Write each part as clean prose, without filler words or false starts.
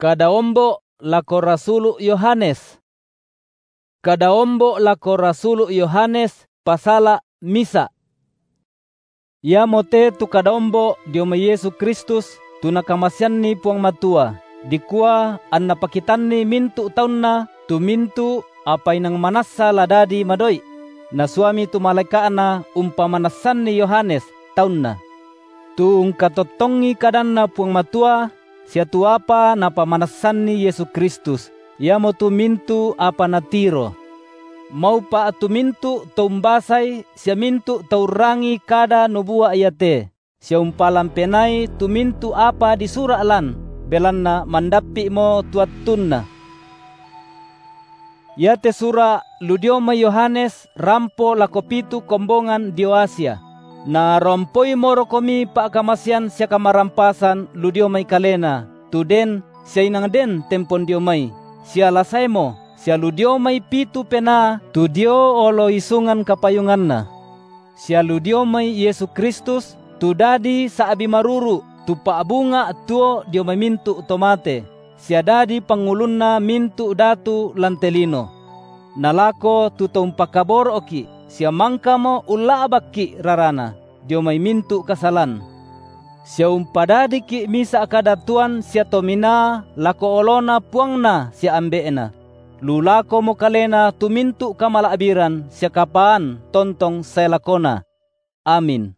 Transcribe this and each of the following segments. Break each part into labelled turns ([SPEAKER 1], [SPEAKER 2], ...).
[SPEAKER 1] Kadaombo lako Rasulu Yohanes. Kadaombo lako Rasulu Yohanes pasala misa. Ya mote tu kadaombo dioma Yesu Kristus tunakamasyanni puang matua. Dikua an napakitanni mintu taunna tu mintu apa inang manassa ladadi madoi. Na suami tu malaikaana umpamanassanni Yohanes taunna. Tu ungkatotongi kadanna puang matua sia tu apa napamanassanni Yesu Kristus. Ya mo tu mintu apa natiro. Mau pa tu mintu tumbasai sia mintu taurangi kada nubua ayate. Sia umpalam penai tu mintu apa di surah lan belanna mandapi mo tuatunna. Ya te sura ludioma Yohanes rampo lakopitu kombongan Dioasia. Na rompoi moro komi pa kamasian sia kamarampasan ludiomai kalena. Tuden sia inang den tempon diomai. Sia lasaimo sia ludiomai pitu pena tu dio olo isungan kapayunganna. Sia ludiomai Yesu Kristus tu dadi saabi maruru tu paabunga tuo diomai mintu tomate. Sia dadi pangulunna mintu datu lantelino. Nalako tu tumpakabor oki sia mangkamo ulabaki rarana diomai mintu kasalan. Sia umpadadi ki misa kadatuan sia tomina lako olona puangna sia ambeena. Lulako mo kalena tumintu kamalaabiran sia kapaan tontong saya lakona. Amin.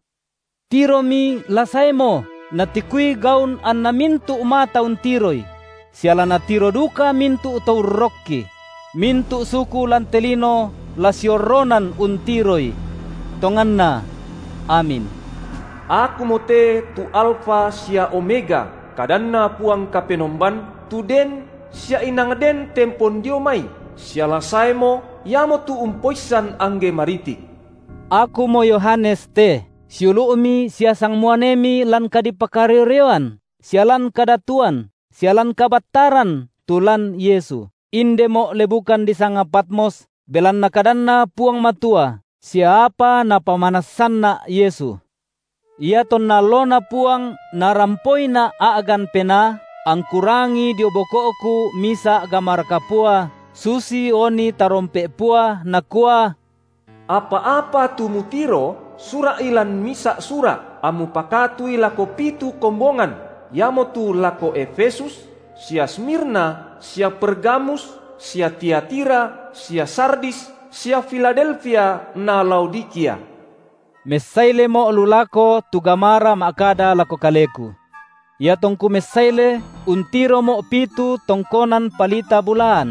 [SPEAKER 1] Tiromi lasaimo natikui gaun an namintu umata untiroy. Siala natiro duka mintu taurokki. Mintu suku lantelino lasioronan untiroy. Tonganna. Amin.
[SPEAKER 2] Aku mote tu alfa sia omega kadanna puang kapenomban tu den sia inang den tempon diomai sia lasaimo yamo tu umpoisan angge mariti.
[SPEAKER 1] Aku mo Yohanes te siuluumi sia sang muanemi lan kadipakarerewan sia lan kadatuan sia lan kabattaran tulan Yesu. Inde mo lebukan di sanga Patmos belanna kadanna puang matua siapa napamanassanna Yesu. Ia ton nalona puang narampoi na aagan pena ang kurangi diobokooku misa gamar kapua susi oni tarompe pua nakua
[SPEAKER 2] apa-apa tu mutiro sura ilan misa sura amu pakatui lako pitu kombongan yamo tu lako Efesus sia Smirna sia Pergamus sia Tiatira sia Sardis sia Philadelphia na Laodikia.
[SPEAKER 1] Mesaile mo lulako tugamara makada lako kaleku. Ya tongku mesaile untiro mo pitu tongkonan palita bulan.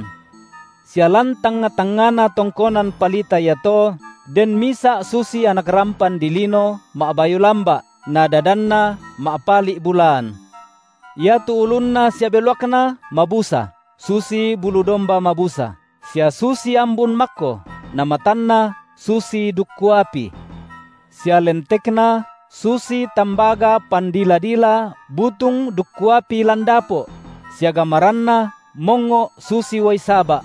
[SPEAKER 1] Sialan tanga-tangana tongkonan palita yato den misa susi anak rampan dilino maabayu lamba na dadanna maapali bulan. Ya tu ulunna sia beluakna mabusa susi bulu domba mabusa. Sia susi ambun makko na matanna susi dukkuapi. Sia lentekna susi tambaga pandila-dila butung dukkuapi landapo. Sia gamaranna mongo susi waisaba.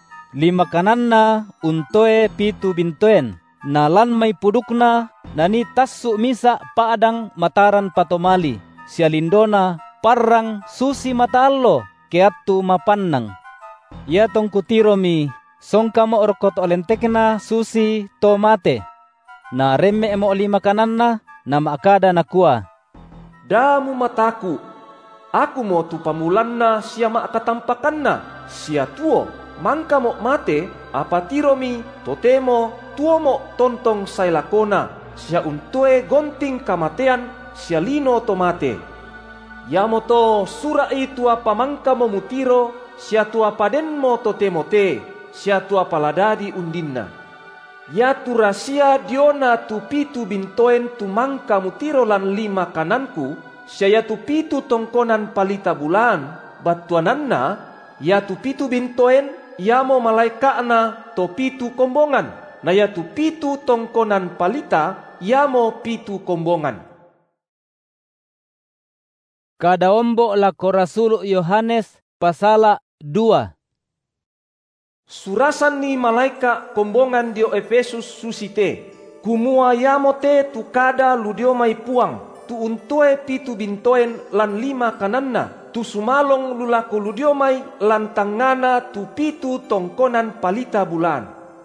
[SPEAKER 1] Lima kananna untoe pitu bintoen. Nalan may pudukna nani tassu misa paadang mataran patomali. Sia lindona parang susi mataallo keattu mapannang. Ya tongkutiromi songka mo orkot olentekna susi tomate. Na remme mo lima kananna na maakada nakua.
[SPEAKER 2] Damu mataku, aku mo tu pamulanna sia maakatampakanna sia tuo mangka mo mate apa tiromi totemo tuo mo tontong sailakona sia untoe gonting kamatean sia lino tomate. Yamo to sura itu apa mangka mo mutiro sia tu apa den mo totemo te sia tu apa ladadi undinna. Ya tu rasia diona tu pitu bintoen tu mangka mutiro lan lima kananku sia ya tu pitu tongkonan palita bulan batuananna ya tu pitu bintoen yamo malaikana to pitu kombongan na ya tu pitu tongkonan palita yamo pitu kombongan.
[SPEAKER 1] Kadaombo lako Rasulu Yohanes pasala 2.
[SPEAKER 2] Surasan ni malaika kombongan dio Efesus susite. Kumua yamo te tu kada ludiomai puang. tu untoe pitu bintoen lan 5 kananna, tu sumalong lulaku ludiomai lan tangana tu pitu tongkonan palita bulan.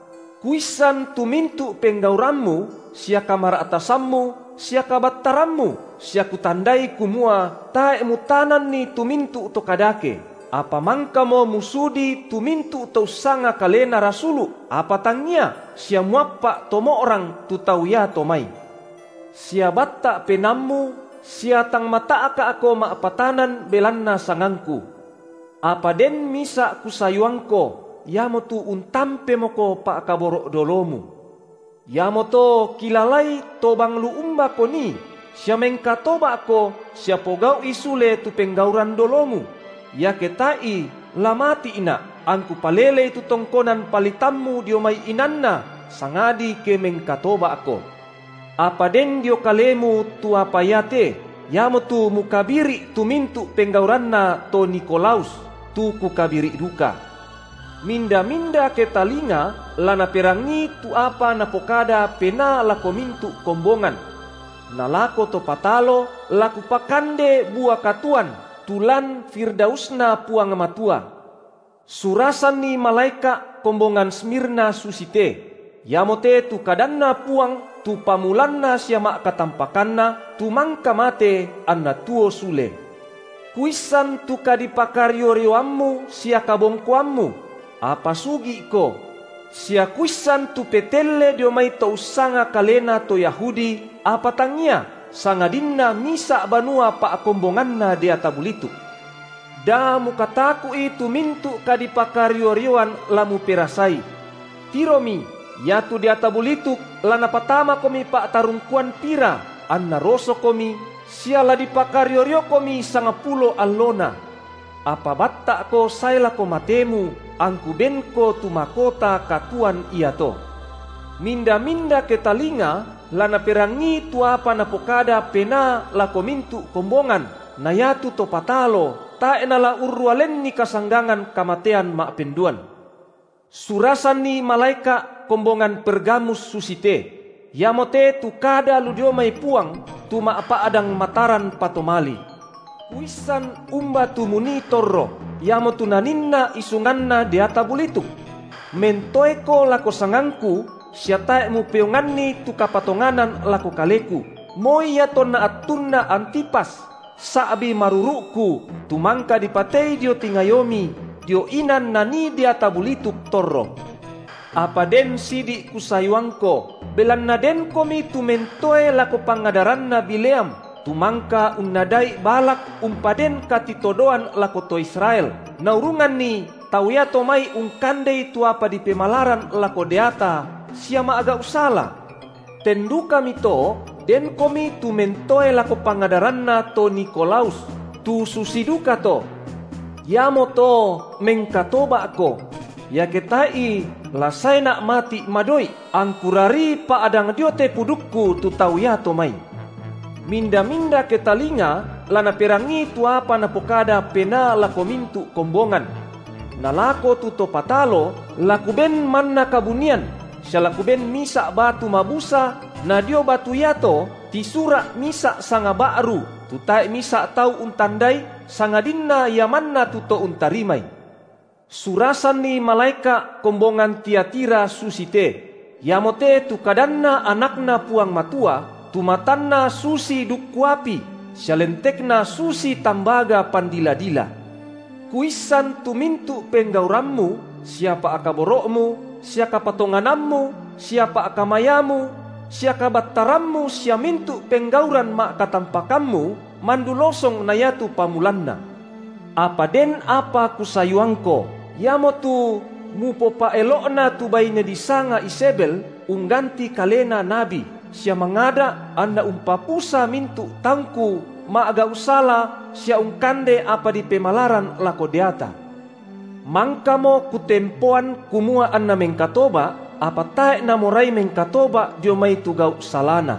[SPEAKER 2] Kuisan tu mintu penggaurammu, sia kamar atasammu, sia kabattarammu, sia kutandai kumua, tae mutanan ni tu mintu to kadake. Apa mangka mo musudi tu mintu to sanga kalena rasulu, apa tangia, sia muappa tomo orang tu tauya tomai. Sia batta penammu, sia tang mata aka ako maapatanan belanna sangangku. Apa den misa kusayuangko, yamo tu untampe moko pa kaborok dolomu. Yamo to kilalai to banglu umba koni, sia mengkatoba ko, sia pogau isule tu penggauran dolomu. Ya ketai lamati ina, angku palele tu tongkonan palitammu diomai inanna, sangadi ke mengkatoba ako. Apa den dio kalemu tu apa yate, yamo tu mukabiri tu mintu penggauranna to Nikolaus, tu kukabiri duka. Minda-minda ke talinga, lana perangi tu apa napokada pena lako mintu kombongan. Nalako to patalo, laku pakande buah katuan, tulan firdausna puang matua. Surasan ni malaika kombongan Smirna susite, yamote tu kadanna puang, tu pamulanna siama katampakanna, tu mangka mate anna tuo sule. Kuisan tu kadipakario-rioammu sia kabongkoammu, apa sugi ko, sia kuisan tu petelle diomai to usanga kalena to Yahudi, apa tangia, sangadinna misa banua pa kombonganna dia tabulitu. Da mukataku itu mintu kadipakario-rioan lamu perasai. Tiromi, yatu dia tabulitu lana patama komi pa tarungkuan pira, anna roso komi, siala dipakario-rio komi 10 allona. Apa batta ko saila ko matemu, angku benko tu makota katuan iya to. Minda-minda ke talinga, lana perangi tu apa napokada pena lako mintu kombongan, nayatu to patalo, taenala urrualen ni kasanggangan kamatean mak penduan. Surasan ni malaika kombongan Pergamus susite, yamote tu kada ludiomai puang, tu mak apa adang mataran patomali. Kuisan umba tu muni torro, yamotu naninna isunganna diata bulitu. Mentoeko lako sangangku, siatae mu peonganni tu kapatonganan lako kaleku. Moi yatona atunna Antipas, saabi maruruku, tumangka dipatei dio tingayomi, dio inan nani diata bulitu torro. Apa den sidi kusayuangko, belanna den komi tu mentoe lako pangadaranna Bileam, tumangka unnadai balak umpaden katitodoan lako to Israel. Naurungan ni tauya tomai ungkandei tu apa di pemalaran lako deata, siama agak usala. Tendu kami to, den komi tu mentoe lako pangadaranna to Nikolaus, tu susiduka to. Yamo to mengkatoba ko, ya ketai lasai nak mati madoi, angkurari pa adang diote pudukku tu tauya tomai. Minda-minda ke talinga, lana perangi tu apa napokada pena lako mintu kombongan. Nalako tu to patalo, laku ben manna kabunian, sialaku ben misa batu mabusa, na dio batu yato, tisura misa sanga ba'ru, tu tae misa tau untandai, sangadinna yamanna tu to untarimai. Surasan ni malaika kombongan Tiatira susite, yamote tu kadanna anakna puang matua, tumatanna susi dukkuapi, sialentekna susi tambaga pandila-dila. Kuisan tumintu penggaurammu, siapa akaborokmu, siapa patonganammu, siapa akamayamu, siapa battarammu, sia mintu penggauran mak katampakammu, mandulosong nayatu pamulanna. Apa den apa kusayuangko, yamotu mupopa elokna tu baine disanga Isabel, ungganti kalena nabi. Sia mangada anda umpapusa mintu tangku ma aga usala sia ungkande apa di pemalaran lako deata. Mangkamo kutempoan kumua anna mengkatoba apa tae namorai mengkatoba dio mai tugau salana.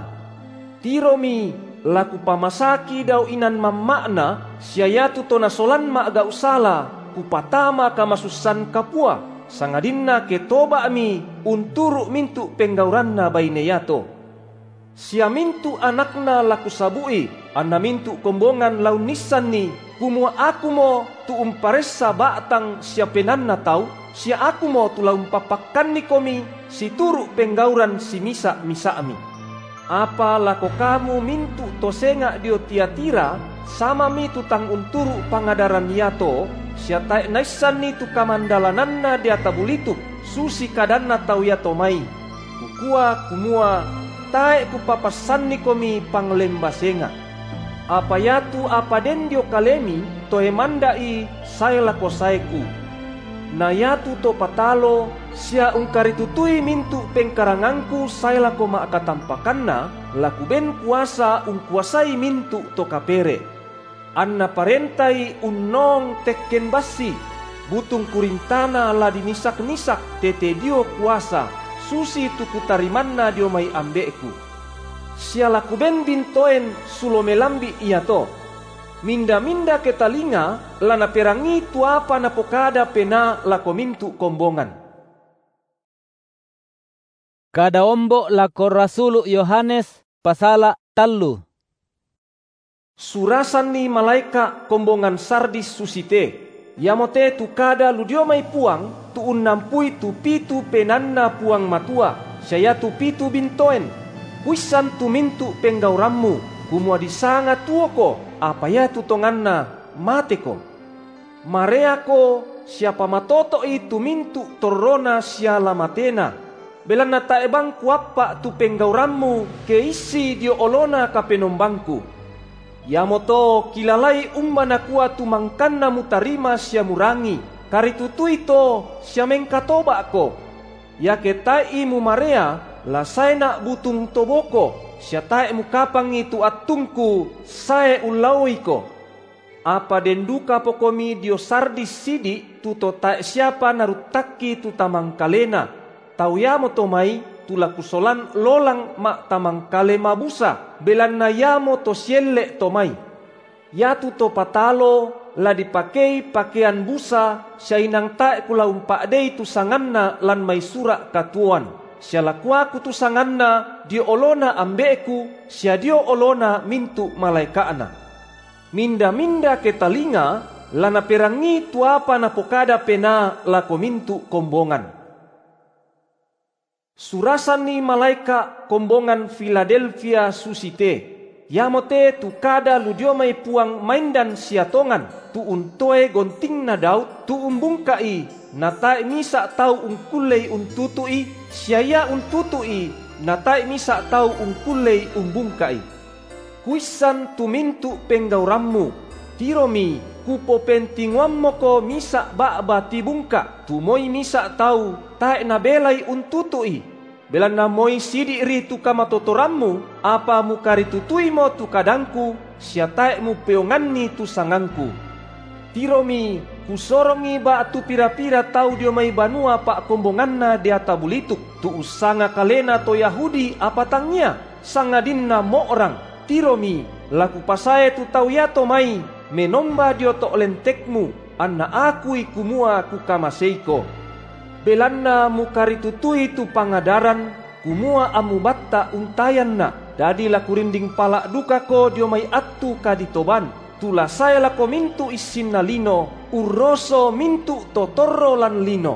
[SPEAKER 2] Tiromi laku pamasaki dau inan mammakna sia yatu tona solan ma aga usala kupatama kamasusan kapua sangadinna ke toba mi unturu mintu penggauranna baine yato. Sia mintu anakna laku sabui, anna mintu kombongan lau nisan ni, kumua aku mo tu umparessa batang sia penanna tau, sia aku mo tu lau umpapakkan ni komi, si turu penggauran si misa ami. Apa lako kamu mintu tosenga dio Tiatira, sama mi tu tang unturu pangadaran yato, sia tae naisan ni tu kamandalananna dia tabulituk, susi kadanna tau yato mai. Kukua kumua, tae ku papasan ni komi panglemba senga. Apa yatu apa den dio kalemi to emandai saya lako saiku. Na yatu to patalo sia ungkaritutui mintu pengkarangangku saya lako maakatampakanna laku ben kuasa ungkuasai mintu to kapere. Anna parentai unnong tekken basi butung kurintana la dinisak-nisak tete dio kuasa susi tuku tarimanna dio mai ambeku. Sia laku ben bintoen sulo melambi iya to. Minda-minda ke talinga lana perangi tuapa na pokada pena lako mintu kombongan.
[SPEAKER 1] Kada ombo lako Rasulu Yohanes pasala 3.
[SPEAKER 2] Surasan ni malaika kombongan Sardis susite. Yamote tu kada ludio mai puang tu unnampui tu pitu penanna puang matua. Saya tu pitu bintoen. Kuisan tu mintu penggaurammu. Kumua disanga tuoko. Apa ya tu tonganna mateko. Mareako siapa matoto itu mintu torona siala matena. Belana taebang kuapa tu penggaurammu keisi dio olona kapenombangku. Yamoto kilalai umbana kuwa tu mangkanna mutarima sia murangi. Karitutui to sia mengkatoba ko. Ya ketai mu marea la saena butung toboko. Sia tae mukapang itu atungku sae ulaui ko. Apa denduka pokomi dio Sardis sidi tuto tae siapa narutaki tu tamang kalena. Tau yamo to mai tula kusolan lolang mak tamang kale mabusa belan na yamo to sielle to mai. Yatu to patalo la dipakei pakaian busa syainang tae kula umpadei tu sanganna lan mai sura katuan. Sia lakua kutusanganna dio olona ambeku sia dio olona mintu malaikaana. Minda-minda ke talinga lana perangi tuapa na pokada pena lako mintu kombongan. Surasan ni malaika kombongan Philadelphia susite. Yamote tu kada ludio mai puang maindan siatongan tu untoe gonting na Daud tu umbungkai natai misa tau ungkulei untutui siaya untutui natai misa tau ungkulei umbungkai. Kuisan tu mintu penggaurammu tiromi kupo pentingwammo ko misa ba'ba tibungka tu moi misa tau tae na belai untutui. Belan na moi sidi ri tu kamatotorammu apa mukari tutui mo tu kadangku sia tae mu peonganni tu sangangku. Tiromi kusorongi ba tu pira-pira tau dio mai banua pak kombonganna dia tabulituk tu usanga kalena to Yahudi apa tangnya sangadinna mo orang. Tiromi laku pasae tu tau yato mai menomba dio to lentekmu anna aku ikumua kukamaseiko. Belanna mukari tutui tu pangadaran kumua amubatta untayanna dadi laku rinding palak duka ko dio mai attu kaditoban tula saya lako mintu isinna lino urroso mintu totorro lan lino.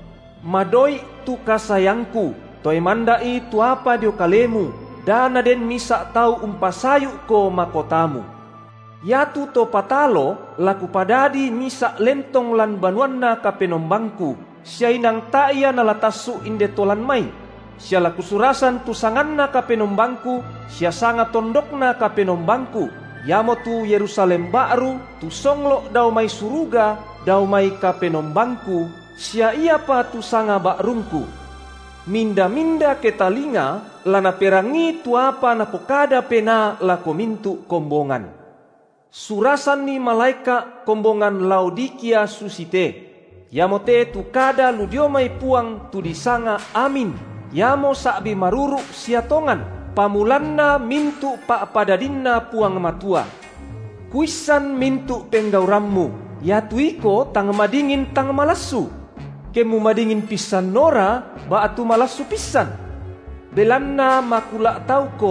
[SPEAKER 2] Madoi tu kasayangku toi mandai tu apa dio kalemu dana den misa tau umpasayu ko makotamu. Yatu to patalo laku padadi misa lentong lan banuanna kapenombangku. Sia inang taia nalatasu inde tolan mai. Sia laku surasan tu sanganna kapenombangku. Sia sanga tondokna kapenombangku. Yamo tu Yerusalem baru. Tu songlo dau mai suruga. Dau mai kapenombangku. Sia ia pa tu sanga bakrungku. Minda-minda ke talinga. Lana perangi tu apa na pokada pena lako mintu kombongan. Surasan ni malaika kombongan Laodikia susite. Yamote tu kada ludio mai puang tu disanga amin. Yamo sakbi maruru siatongan. Pamulanna mintu pak padadinna puang matua. Kuisan mintu penggaurammu. Ya tuiko tang madingin tang malasu. Kemu madingin pisan nora ba atu malasu pisan. Belanna makula tauko.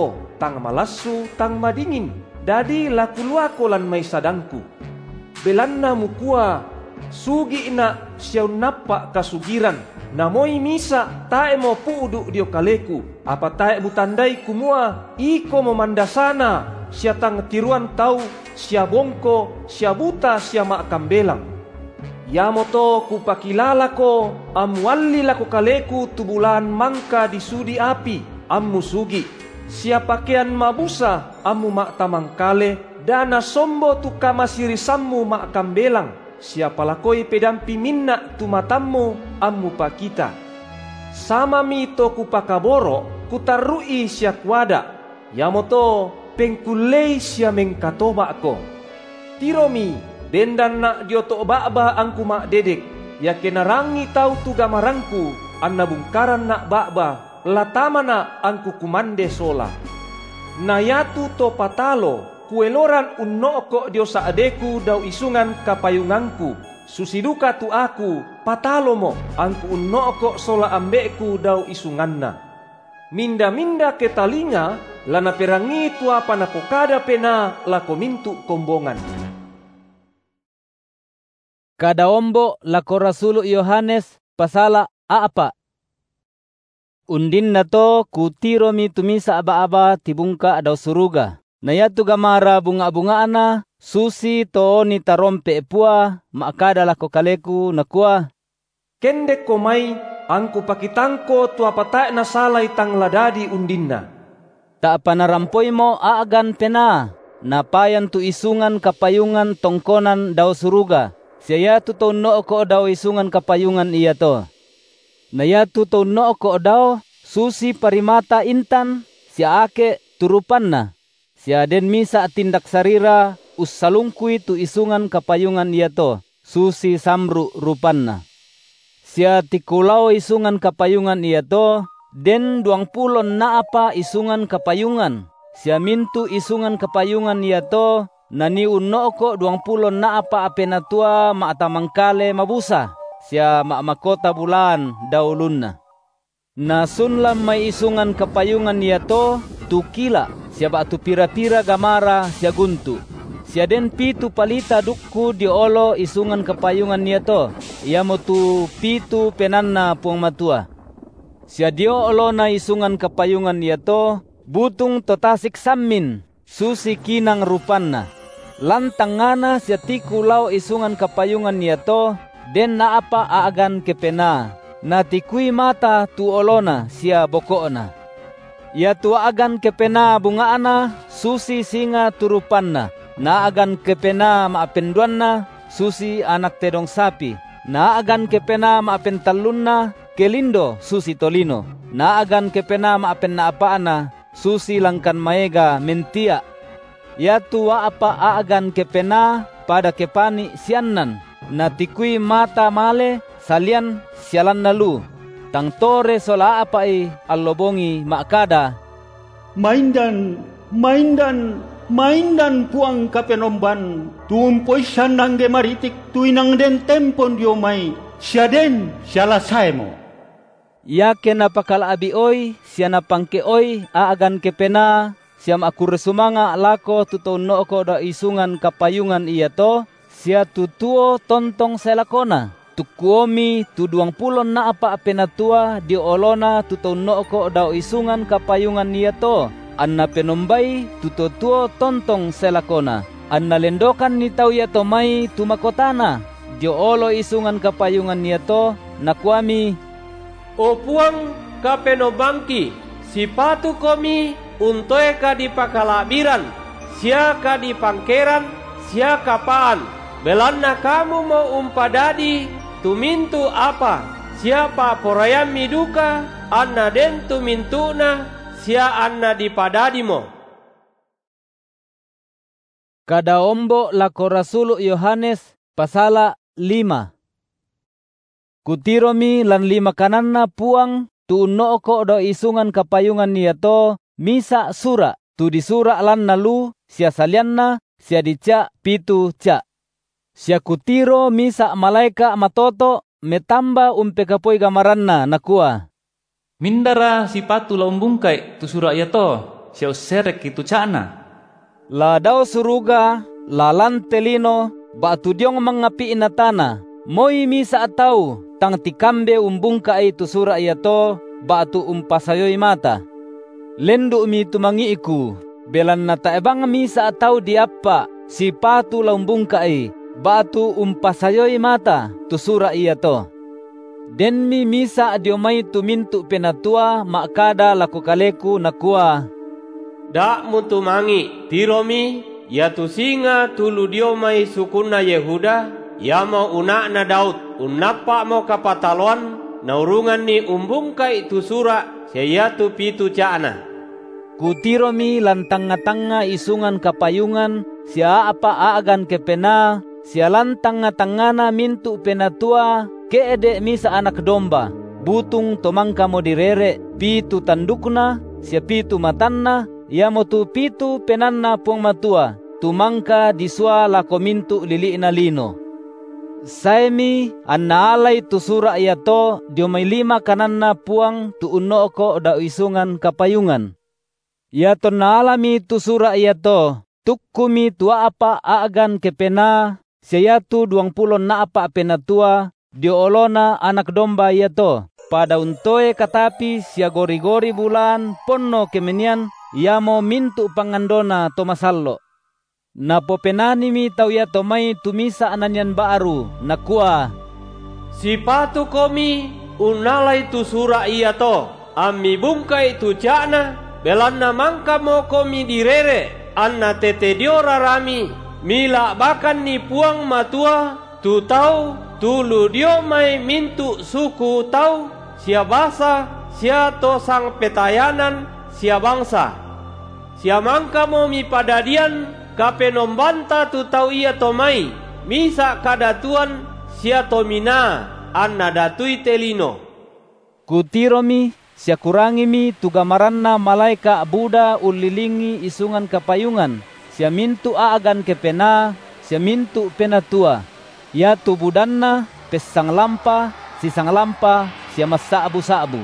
[SPEAKER 2] tang malassu tang madingin, dadi laku luako lan mai sadangku. Belanna mukua, sugi ina siau napa kasugiran, namoi misa tae mo puudu dio kaleku, apa tae butandai kumua, iko mo mandasana, sia tang tiruan tau, sia bongko, sia buta, sia mak kambelang. Yamoto kupakilala ko, amwalli lako kaleku tubulan mangka di sudi api, ammu sugi. Sia pakaian mabusa, ammu mak tamangkale, dana sombo tu kamasiri sammu mak kambelang. Sia palakoi pedampi minna tu matammu, ammu pakita. Sama mito kupakaboro, kutarui sia kuada. Yamoto pengkulei sia mengkatobak ko. Tiromi, bendan nak dioto bakba angku mak dedek, ya kenarangi tau tu gamarangku, anna bungkaran nak bakba, latamana angku kumande sola. Nayatu to patalo, kueloran unnoko dio saadeku dau isungan kapayungangku, susiduka tu aku, patalomo, angku unnoko sola ambeku dau isunganna. Minda-minda ketalinga, lana perangi tu apa napokada pena lako mintu kombongan.
[SPEAKER 1] Kadaombo lako Rasulu Yohanes pasala apa? Undin na to kutiro mi tumisa aba-aba tibungka daw suruga. Nayatu gamara bunga-bungaana susi to ni tarompe pua maakada lako kaleku nakua.
[SPEAKER 2] Kende komai angku pakitangko tu apatae na salay tang ladadi undinna.
[SPEAKER 1] Ta panarampoi mo aagan pena napayan tu isungan kapayungan tongkonan daw suruga. Siya tu no ko daw isungan kapayungan iya to. Naya tu no ko daw susi parimata intan siya ake turupan na. Siya den misa tindak sarira ussalungkui tu isungan kapayungan iya to. Susi samru rupan na. Siya tikulau isungan kapayungan iya to. Den 20 na apa isungan kapayungan. Siya mintu isungan kapayungan iya to. Nani unnoko 20 na apa apenatua maatamangkale mabusa. Siya maamakota bulan daulunna. Na sunlam may isungan kapayungan niya to tukila. Siya ba tu pira-pira gamara siya guntu. Siya den pitu palita dukku di olo isungan kapayungan niya to. Iya mo tu pitu penanna puang matua. Siya dio olo na isungan kapayungan niya to butung totasik samin. Susi kinang rupanna. Lantangana siya tikulau isungan kapayungan niya to, den na apa aagan kepena, na tikui mata tu olona siya bokoona. Ya tu agan kepena bungaana, susi singa turupanna, na agan kepena maapenduanna, susi anak tedong sapi, na agan kepena maapentalunna, kelindo susi tolino, na agan kepena maapen na apaana, susi langkan maega mentia. Ya tua apa aagan kepena pada kepani sianan na tikui mata male salian sialan nalu tang tore sola apa allobongi makada
[SPEAKER 3] maindan puang kapenomban tumpoi sandang ge maritik tuinang den tempon dio mai siaden siala saemo.
[SPEAKER 1] Ya kena pakal abi oi siana pangke oi aagan kepena. Siam aku resumanga lako tutono ko da isungan kapayungan iya to. Sia tutuo tontong selakona. Tukuomi tu 20 na apa apenatua di olona tutono ko da isungan kapayungan iya to. Anna penombai tutuo tontong selakona. Anna lendokan ni tau ya to mai tumakotana. Di olo isungan kapayungan iya to. Nakuami.
[SPEAKER 4] O puang kapenobangki. Sipatu komi. Untoe ka di pakalabiran, siaka di pangkeran, siaka paan. Belanna kamu mau umpadadi, tumintu apa? Siapa porayam miduka, anna den tumintuna, sia anna di padadimo.
[SPEAKER 1] Kadaombo lako Rasulu Yohanes pasala 5. Kutiromi lan 5 kananna puang tu unnoko do isungan kapayungan niya to. Misa sura, tu disura lan nalu, sia salianna, sia dica, pitu ca. Sia kutiro misa malaika matoto, metamba umpekapoi gamaranna nakua.
[SPEAKER 5] Mindara sipatu laumbungkai tu sura ya to, siya serek itu cana.
[SPEAKER 1] La daw suruga, lalan telino, batu diong mangapi inatana. Moi misa atau, tang tikambe umbungka itu sura iyato, batu umpasayoy mata. Lendo mi tumangi iku, belan na taebang misa atau diapa, si patu laumbungka batu umpasayoy mata, tu sura iyato. Den mi misa diomay tumintu penatua makada laku kaleku nakua.
[SPEAKER 4] Dak mutumangi tiromi ya tu singa tulu diomay sukuna Yehuda ya mau unakna Daud unapa mau kapataloan naurungan ni umbungkai tu sura siya tu pitu cana.
[SPEAKER 1] Kutiromi lantanga-tanga isungan kapayungan siya apa aagan kepena siya lantanga-tangana mintu penatua keede misa anak domba, butung tomangka mo direre, pitu tandukna, siya pitu matanna, yamo tu pitu penanna puang matua, tumangka disua lako mintu lili na lino. Saemi annaalay tu sura iyato, dio may 5 kananna puang tu uno ko da isungan kapayungan. Yato naalami tu sura iyato, tukkumi tua apa aagan kepena, siya tu 20 na apa penatua, diolona anak domba iyato. Pada untoe katapi siya gori-gori bulan ponno kemenian yamo mintu pangandona tomasallo. Napo penani mi tau yato may tumisa ananyan baru nakua.
[SPEAKER 4] Si patu komi unalay tu sura iyato. Ami bungkay tu cana belan na mangka mo komi direre anna tete diora rami mila bakan ni puang matua tu tau tulu dio may mintu suku tau sia basa sia tosang petayanan sia bangsa sia mangka mo mi padadian kapenombanta tu tau iya tomai misa kadatuan sia tomina anna datui telino.
[SPEAKER 1] Kutiromi sia kurangi mi tugamaranna malaika Buddha ulilingi isungan kapayungan sia mintu aagan kepena sia mintu penatua. Ya tu budanna pesang lampa, sisang lampa, siya masabu-sabu.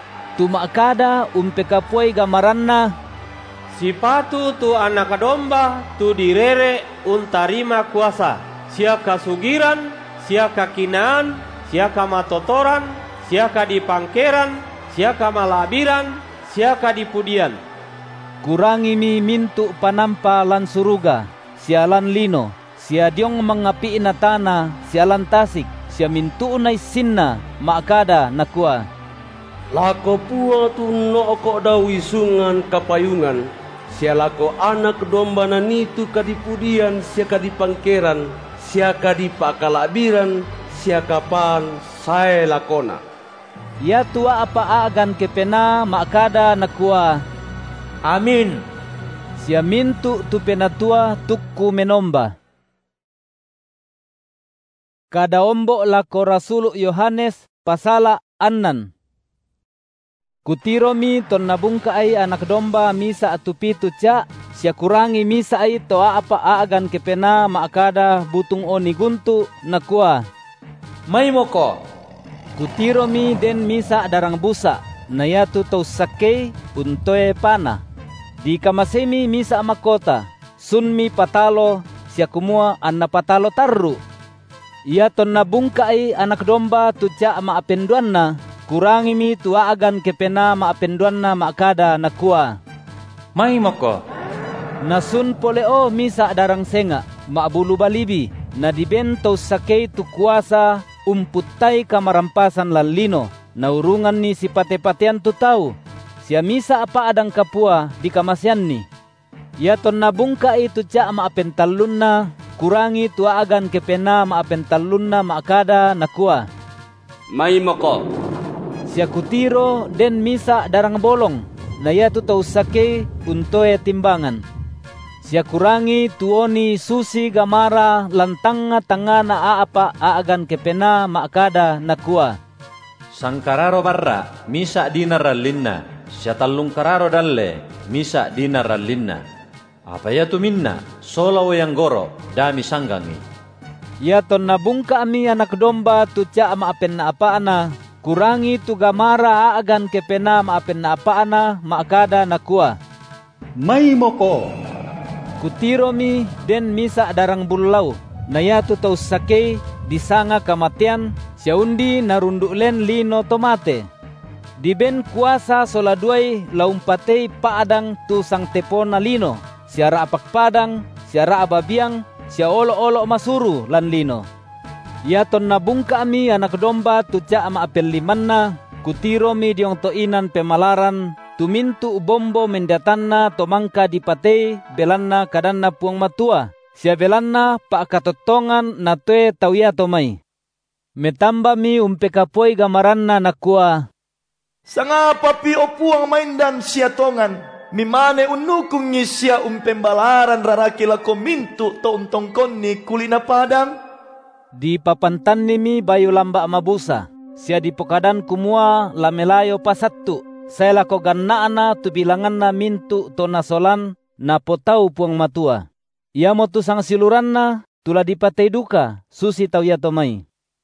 [SPEAKER 1] Tumakada umpekapoy gamaranna.
[SPEAKER 4] Si patu tu anak domba tu direre untarima kuasa. Siya kasugiran, siya kakinaan, siya kamatotoran, siya kadipangkeran, siya kamalabiran, siya kadipudian.
[SPEAKER 1] Kurangi mi mintu panampa lan suruga, siya lan lino. Siya diong mangapi na tana, siya lantasik, siya mintu unay sinna, makada nakua.
[SPEAKER 6] Lako pua tu nooko daw isungan kapayungan, siya lako anak domba na nitu kadipudian, siya kadipangkeran, siya kadipakalabiran, siya kapan sae lakona.
[SPEAKER 1] Ya tua apa aagan kepena, makada nakua.
[SPEAKER 5] Amin.
[SPEAKER 1] Siya mintu tu penatua tukku menomba. Kadaombo lako Rasulu Yohanes pasala annan. Kutiromi ton nabungka ay anak domba misa atupitu ca, siya kurangi misa ay to apa aagan kepena maakada butung oni guntu nakua.
[SPEAKER 5] May moko.
[SPEAKER 1] Kutiromi den misa darang busa, nayatu tau sakay untoe pana. Di kamasemi misa makota, sunmi patalo, siya kumua anna patalo tarru. Ia ton nabungka ay anak domba tuca maapenduan na, kurangi mi tuaagan kepena maapenduan na maakada nakua.
[SPEAKER 5] May moko.
[SPEAKER 1] Nasun poleo misa darang senga, maabulu balibi, na dibento sakay tu kuasa umputay kamarampasan lalino, naurungan ni si pate-patean tu tau, siya misa apa adang kapua di kamasyan ni. Ia ton nabungka ay tuca maapentalun na, kurangi tuaagan kepena maapentalun na maakada nakua.
[SPEAKER 6] May moko.
[SPEAKER 1] Siya kutiro den misa darang bolong, na yatu tau sake untoe timbangan. Siya kurangi tuoni susi gamara lantanga tanga na aapa aagan kepena maakada nakua.
[SPEAKER 5] Sangkararo barra, misa dinarallinna, siya tallung kararo dalle, misa dinarallinna. Apa ya tu minna, solaw yang goro, dami sanggangi.
[SPEAKER 1] Ya ton nabungka ami anak domba tuca maapen na apaana, kurangi tu gamara aagan kepena maapen na apaana maakada nakua.
[SPEAKER 3] may moko.
[SPEAKER 1] Kutiro mi den misa darang bulau, nayatu tau sakei disanga kamatian, siya undi narundulen lino tomate. Di ben kuasa soladuay laumpatay paadang tu sang tepon na lino, siya raapak padang, siya raababiang, siya olo-olo masuru lan lino. Yaton nabungka mi anak domba tuca ama apel limanna, kutiro mi diong toinan pemalaran, tumintu bombo mendatanna tomangka di patay, belanna kadanna puang matua, siya belanna paakatotongan na tue tauya tomay. Metamba mi umpekapoy gamaranna nakua,
[SPEAKER 7] sanga papi opuang maindan siya tongan, mimane unukung ni siya umpembalaran rarakila komintu to untongkon ni kulina padang.
[SPEAKER 1] Di papantan nimi bayu lamba mabusa, siya di pokadan kumua lamelayo pasattu, saya lako gannaana tu bilangan na mintu to nasolan na potau puang matua. Ia motu sang siluranna tula dipatay duka, susi tau ya tomay.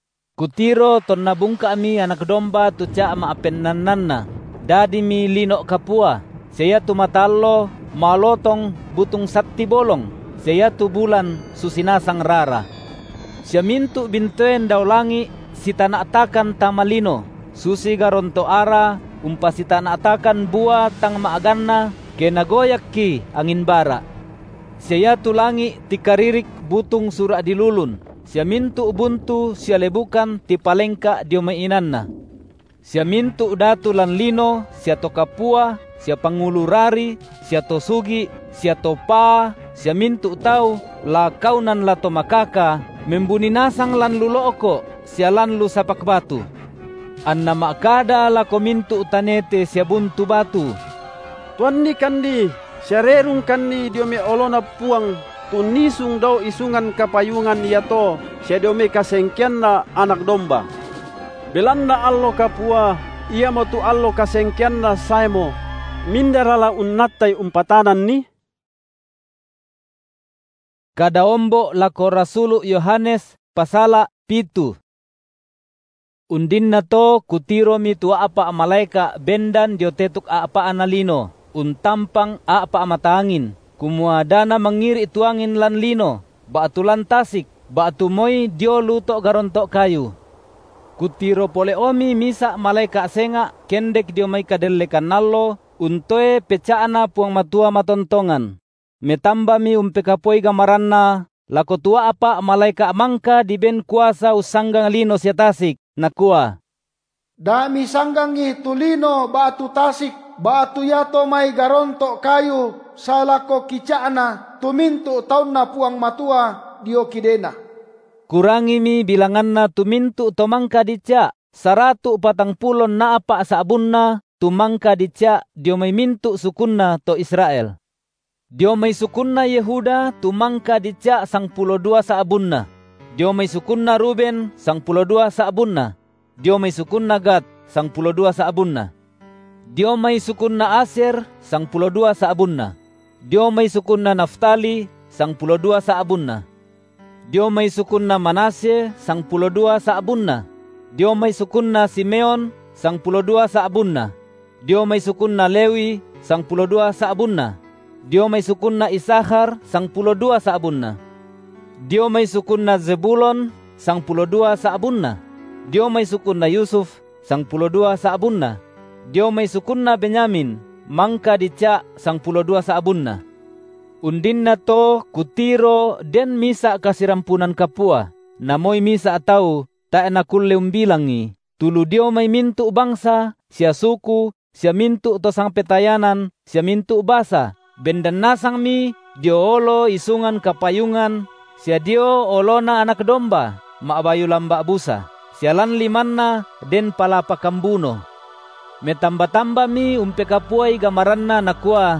[SPEAKER 1] Kutiro ton nabungka mi anak domba tu ca maapennananna, dadi mi lino kapua, saya tu matallo malotong butung satti bolong, saya tu bulan susinasang rara. Siya mintu bintuen daw langi si tanatakan tamalino, susi garonto ara, si tanatakan buwa tang maaganna, ke nagoyak ki angin bara. Siya tulangi ti karirik butung sura dilulun, siya mintu ubuntu siya lebukan ti palengka dio mainanna. Siya mintu datu lan lino, siya to kapua, siya pangulurari, siya to sugi, siya to pa, siya mintu tau, la kaunan la to makaka, membuninasang lan lulooko, siya lan lu sapak batu. Anna makada la komintu utanete siya buntu batu.
[SPEAKER 8] Tuan ni kandi, siya rerung kandi dio me olona puang, tunisung daw isungan kapayungan yato, siya dio me kasengkian na anak domba. Belan na allo kapua, iya mo tu allo kasengkian na saimo, mindarala unnatay umpatanan ni.
[SPEAKER 1] Kadaombo lako Rasulu Yohanes pasala 7. Undin na to kutiro mi tua apa malaika bendan diotetuk apa analino, untampang apa amatangin, kumuadana mangiri tuangin lan lino, baatulan tasik, baatumoy dio luto garonto kayu. Kutiro pole omi misa malaika senga kendek dio may kadelekan nallo, untoe pecaana puang matua matontongan. Metamba mi umpekapoy gamaranna, lako tua apa malaika mangka di ben kuasa usanggang lino siya tasik, nakua.
[SPEAKER 9] Dami sanggangi tulino batu tasik, batu yato may garonto kayu, sa lako kicaana, tumintu taon na puang matua, dio kidena.
[SPEAKER 1] Kurangi mi bilangan na tumintu tomangka dica, 140 na apa sa abunna, tumangka dica, dio may mintu sukunna to Israel. Dio may sukunna Yehuda tumangka dica 12 sa abunna. Dio may sukunna Ruben 12 sa abunna. Dio may sukunna Gad 12 sa abunna. Dio may sukunna Aser 12 sa abunna. Dio may sukunna Naftali 12 sa abunna. Dio may sukunna Manase 12 sa abunna. Dio may sukunna Simeon 12 sa abunna. Dio may sukunna Lewi 12 sa abunna. Dio may sukunna Isahar 12 sa abunna. Dio may sukunna Zebulon 12 sa abunna. Dio may sukunna Yusuf 12 sa abunna. Dio may sukunna Benyamin mangka dica 12 sa abunna. Undin na to kutiro den misa kasirampunan kapua. Namoy misa atau ta nakulle umbilangi. Tulu dio may mintu bangsa, siya suku, siya mintu to sang petayanan, siya mintu basa. Bendan nasang mi, dio olo isungan kapayungan, siya dio olona anak domba, maabayu lamba busa, sialan limanna den palapa kambuno. Metamba-tamba mi umpekapuay gamaranna nakua,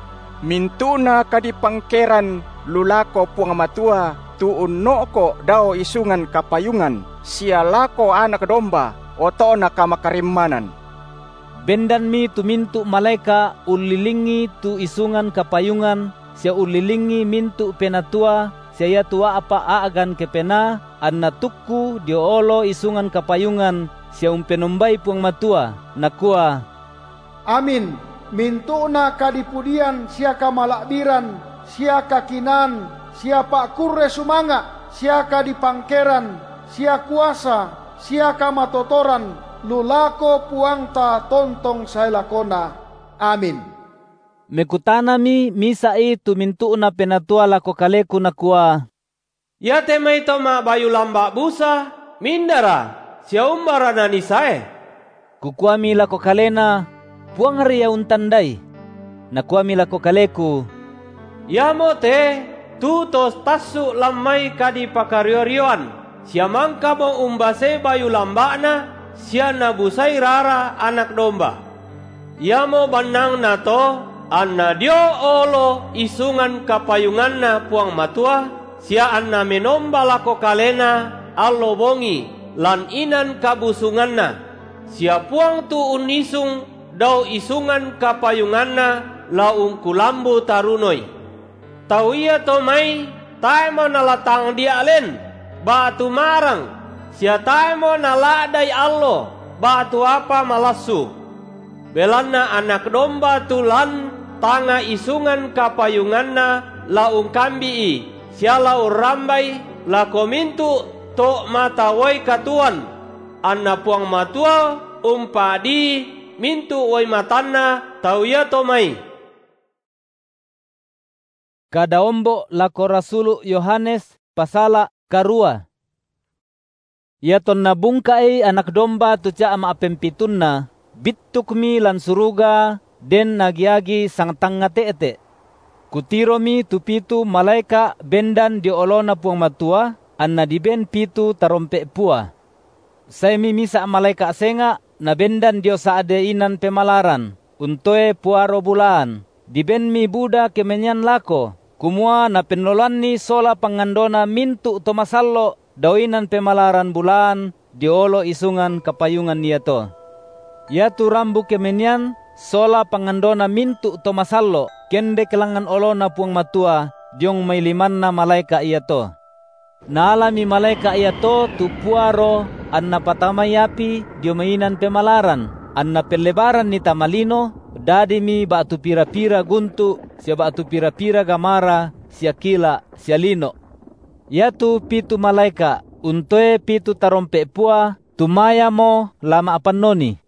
[SPEAKER 10] mintuna kadipangkeran lulako puang matua, tuunno ko daw isungan kapayungan, siya lako anak domba, oto na kamakarimanan.
[SPEAKER 1] Bendan mi tumintu malaika ulilingi tu isungan kapayungan, siya ulilingi mintu penatua, siya tua apa aagan kepena, an natukku diolo isungan kapayungan, siya umpenumbay puang matua, nakua.
[SPEAKER 9] Amin, mintuna kadipudian siaka malakbiran, siaka kinan, siapa kurre sumanga, siaka dipangkeran, sia kuasa, siaka matotoran, lulako puangta tontong sailakona. Amin.
[SPEAKER 1] Mekutanami misa itu mintuna penatua lako kaleku na kuah.
[SPEAKER 4] Ya temai toma bayu lambak busa, mindara, sia umbara nani sae.
[SPEAKER 1] Kukuami lako kalena, puang ria untandai. Nakuami lako kaleku.
[SPEAKER 4] Ya mote, tu tos tasu lamai kadi pakaryorioan. Sia mangka mo umbase bayu lambakna, sia nabusai rara anak domba. Ya mo banang na to, anna dio olo isungan kapayunganna puang matua, sia anna menomba lako kalena allo bongi lan inan kabusunganna. Sia puang tu unisung dau isungan kapayunganna laung kulambu tarunoi. Tau ia tomai taimo nalatang dialen batu marang. Sia taimo naladai allo batu apa malasu. Belanna anak domba tulan tanga isungan kapayunganna laung kambii. Sia lau rambai la komintu to mata woi katuan. Anna puang matua umpadi mintu woi matanna tau ya tomai.
[SPEAKER 1] Kadaombo lako rasulu Yohanes pasala karua. Ya ton nabungkai anak domba tuca ama apempitunna bittukmi lan suruga den nagiagi sang tanga teete. Kutiromi tu pitu malaika bendan di olona puang matua anna di ben pitu tarompe pua. Saimi misa malaika senga na bendan dio saade inan pemalaran untoe puaro bulan di ben mi buda kemenyan lako kumua na penolonni sola pangandona mintu tomasallo dawinan pemalaran bulan diolo isungan kapayungan niyato. Yatu rambu kemenyan sola pangandona mintu tomasallo kende kelangan olona puang matua diong may liman na malaika iyato. Naalami malaika iyato tu puaro anna patamayapi dio mainan pemalaran anna pelebaran ni tamalino dadimi batu pira-pira guntu sia batu pira-pira gamara sia kila sia lino. Yatu pitu malaika untoe pitu tarompe pua tumaya mo lama apannoni.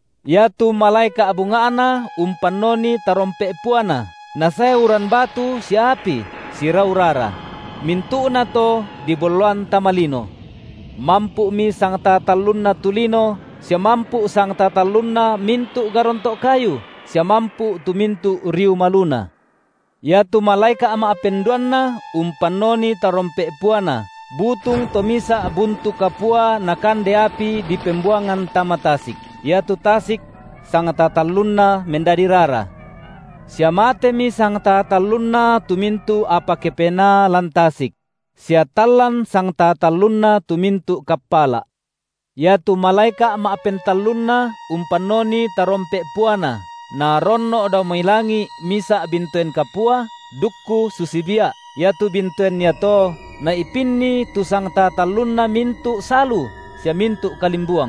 [SPEAKER 1] Yatu malaika abungaana umpannoni tarompe puana nasaya uran batu sia api sira urara mintu na to di boluan tamalino. Mampu mi sang tatalun na tulino sia mampu sang tatalun na mintu garontok kayu sia mampu tu mintu riu maluna. Yatu malaika ama apenduan na umpannoni tarompe puana butung tomisa buntu kapua nakande api di pembuangan tamatasik. Yatu tasik sang tatalunna mendadi rara. Sia mate mi sang tatalunna tumintu apa kepena lantasik. Sia talan sang tatalunna tumintu kapala. Yatu malaika ama apentalunna umpannoni tarompe puana. Na ronno daw mailangi misa bintuen kapua dukku susibia. Yatu bintuen niyato na ipinni tu sang tatalunna mintu salu sia mintu kalimbuang.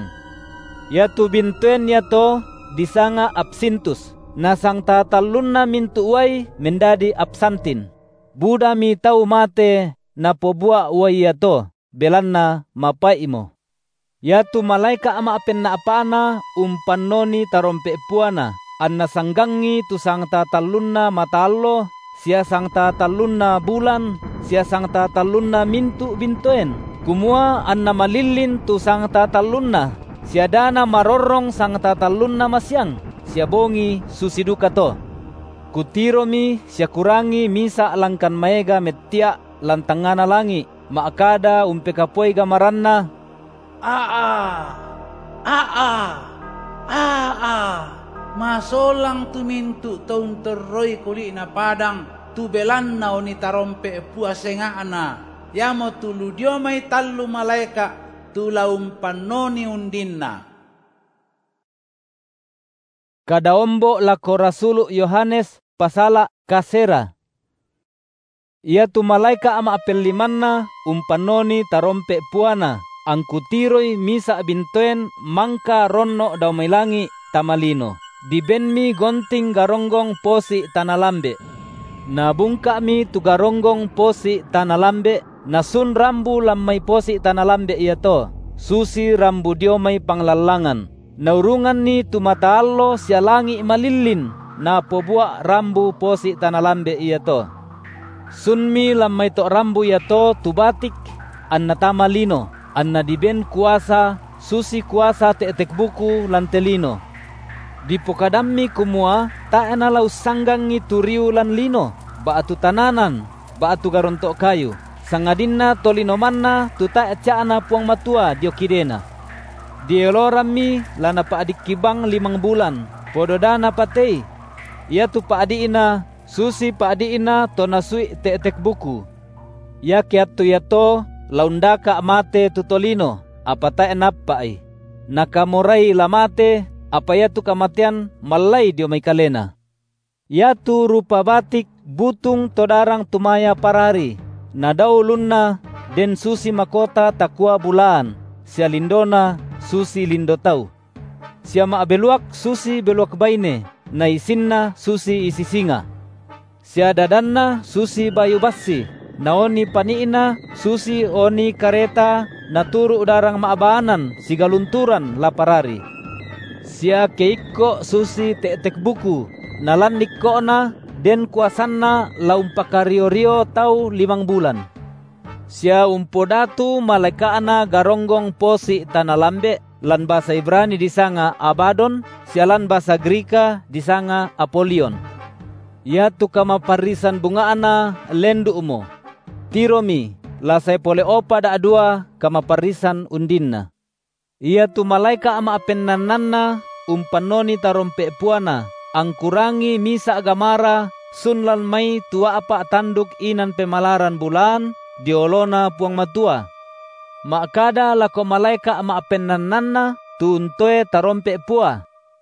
[SPEAKER 1] Yatu bintuen niyato disanga absintus. Na sang tatalunna mintu uai mendadi absantin. Buda mi tau mate na pobua uai yato belanna mapaimo. Yatu malaika ama apen na apana umpannoni tarompe puana. Anna sanggangi tu sang tatalunna matallo sia sang tatalunna bulan sia sang tatalunna mintu bintoen. Kumua anna malillin tu sang tatalunna sia dana marorong sang tatalunna masyang. Sia bongi susiduka to. Kutiromi sia kurangi misa langkan maega metia lantangana langi maakada umpekapoi gamaranna.
[SPEAKER 11] Masolang tumintu taun terroi kuli na padang tu belanna oni tarompe puasengaana. Yamo tulu dio may tallu malaika tu laumpannoni undinna.
[SPEAKER 1] Kadaombo lako rasulu Yohanes pasala kasera. Ia tu malaika ama apelimanna umpannoni tarompe puana. Angkutiroi misa bintoen mangka ronno daw mailangi tamalino. di benmi gonting garonggong posi tanah lambe. Na bungka mi tu garonggong posi tanah lambe, na sun rambu lamay posi tanah lambe iya to, susi rambu diomay panglalangan. Naurungan ni tu mataallo siya langi malilin, na pobua rambu posi tanah lambe iya to. Sunmi lamay to rambu iya to tu batik, an natama lino, an nadiben kuasa, susi kuasa tetek buku lantelino. Di pokadammi kumua ta nalau sanggangi turiu lan lino, baatu tananan, baatu garontok kayu. Sangadinna tolino manna tu ta caana puang matua dio kidena. Dielorammi lana pa adik kibang 5 bulan, pododana patei. Ia tu pa adiina, susi pa adiina to nasui tetek buku. Ya kiatu yato laundaka mate tu tolino, apa ta enappai. Nakamorai lamate, apa ya tu kamatian malai dio may kalena. Ya tu rupa batik butung todarang tumaya parari. Nadaulunna den susi makota takua bulan. Sia lindona susi lindo tau. Sia maabeluak susi beluak baine. Na isinna susi isi singa. Sia dadanna susi bayu basi. Naoni paniina susi oni kareta. Naturu udarang maabanan sigalunturan laparari. Sia keiko susi tetek buku. Nalandikko na den kuasanna laumpakario-rio tau 5 bulan. Sia umpodatu malaikaana garonggong posi tanah lambe, lan bahasa Ibrani disanga Abadon, sia lan bahasa Grika disanga Apolion. Ia tu kama parisan bungaana lendu umo. Tiromi, lasai pole opa da adua kama parisan undinna. Ia tu malaika ama apennananna umpanoni tarompe puana, angkurangi misa agamara sunlan mai tua apa tanduk inan pemalaran bulan diolona puang matua. Makada lako malaika ama apennananna tuntoe tarompe pua.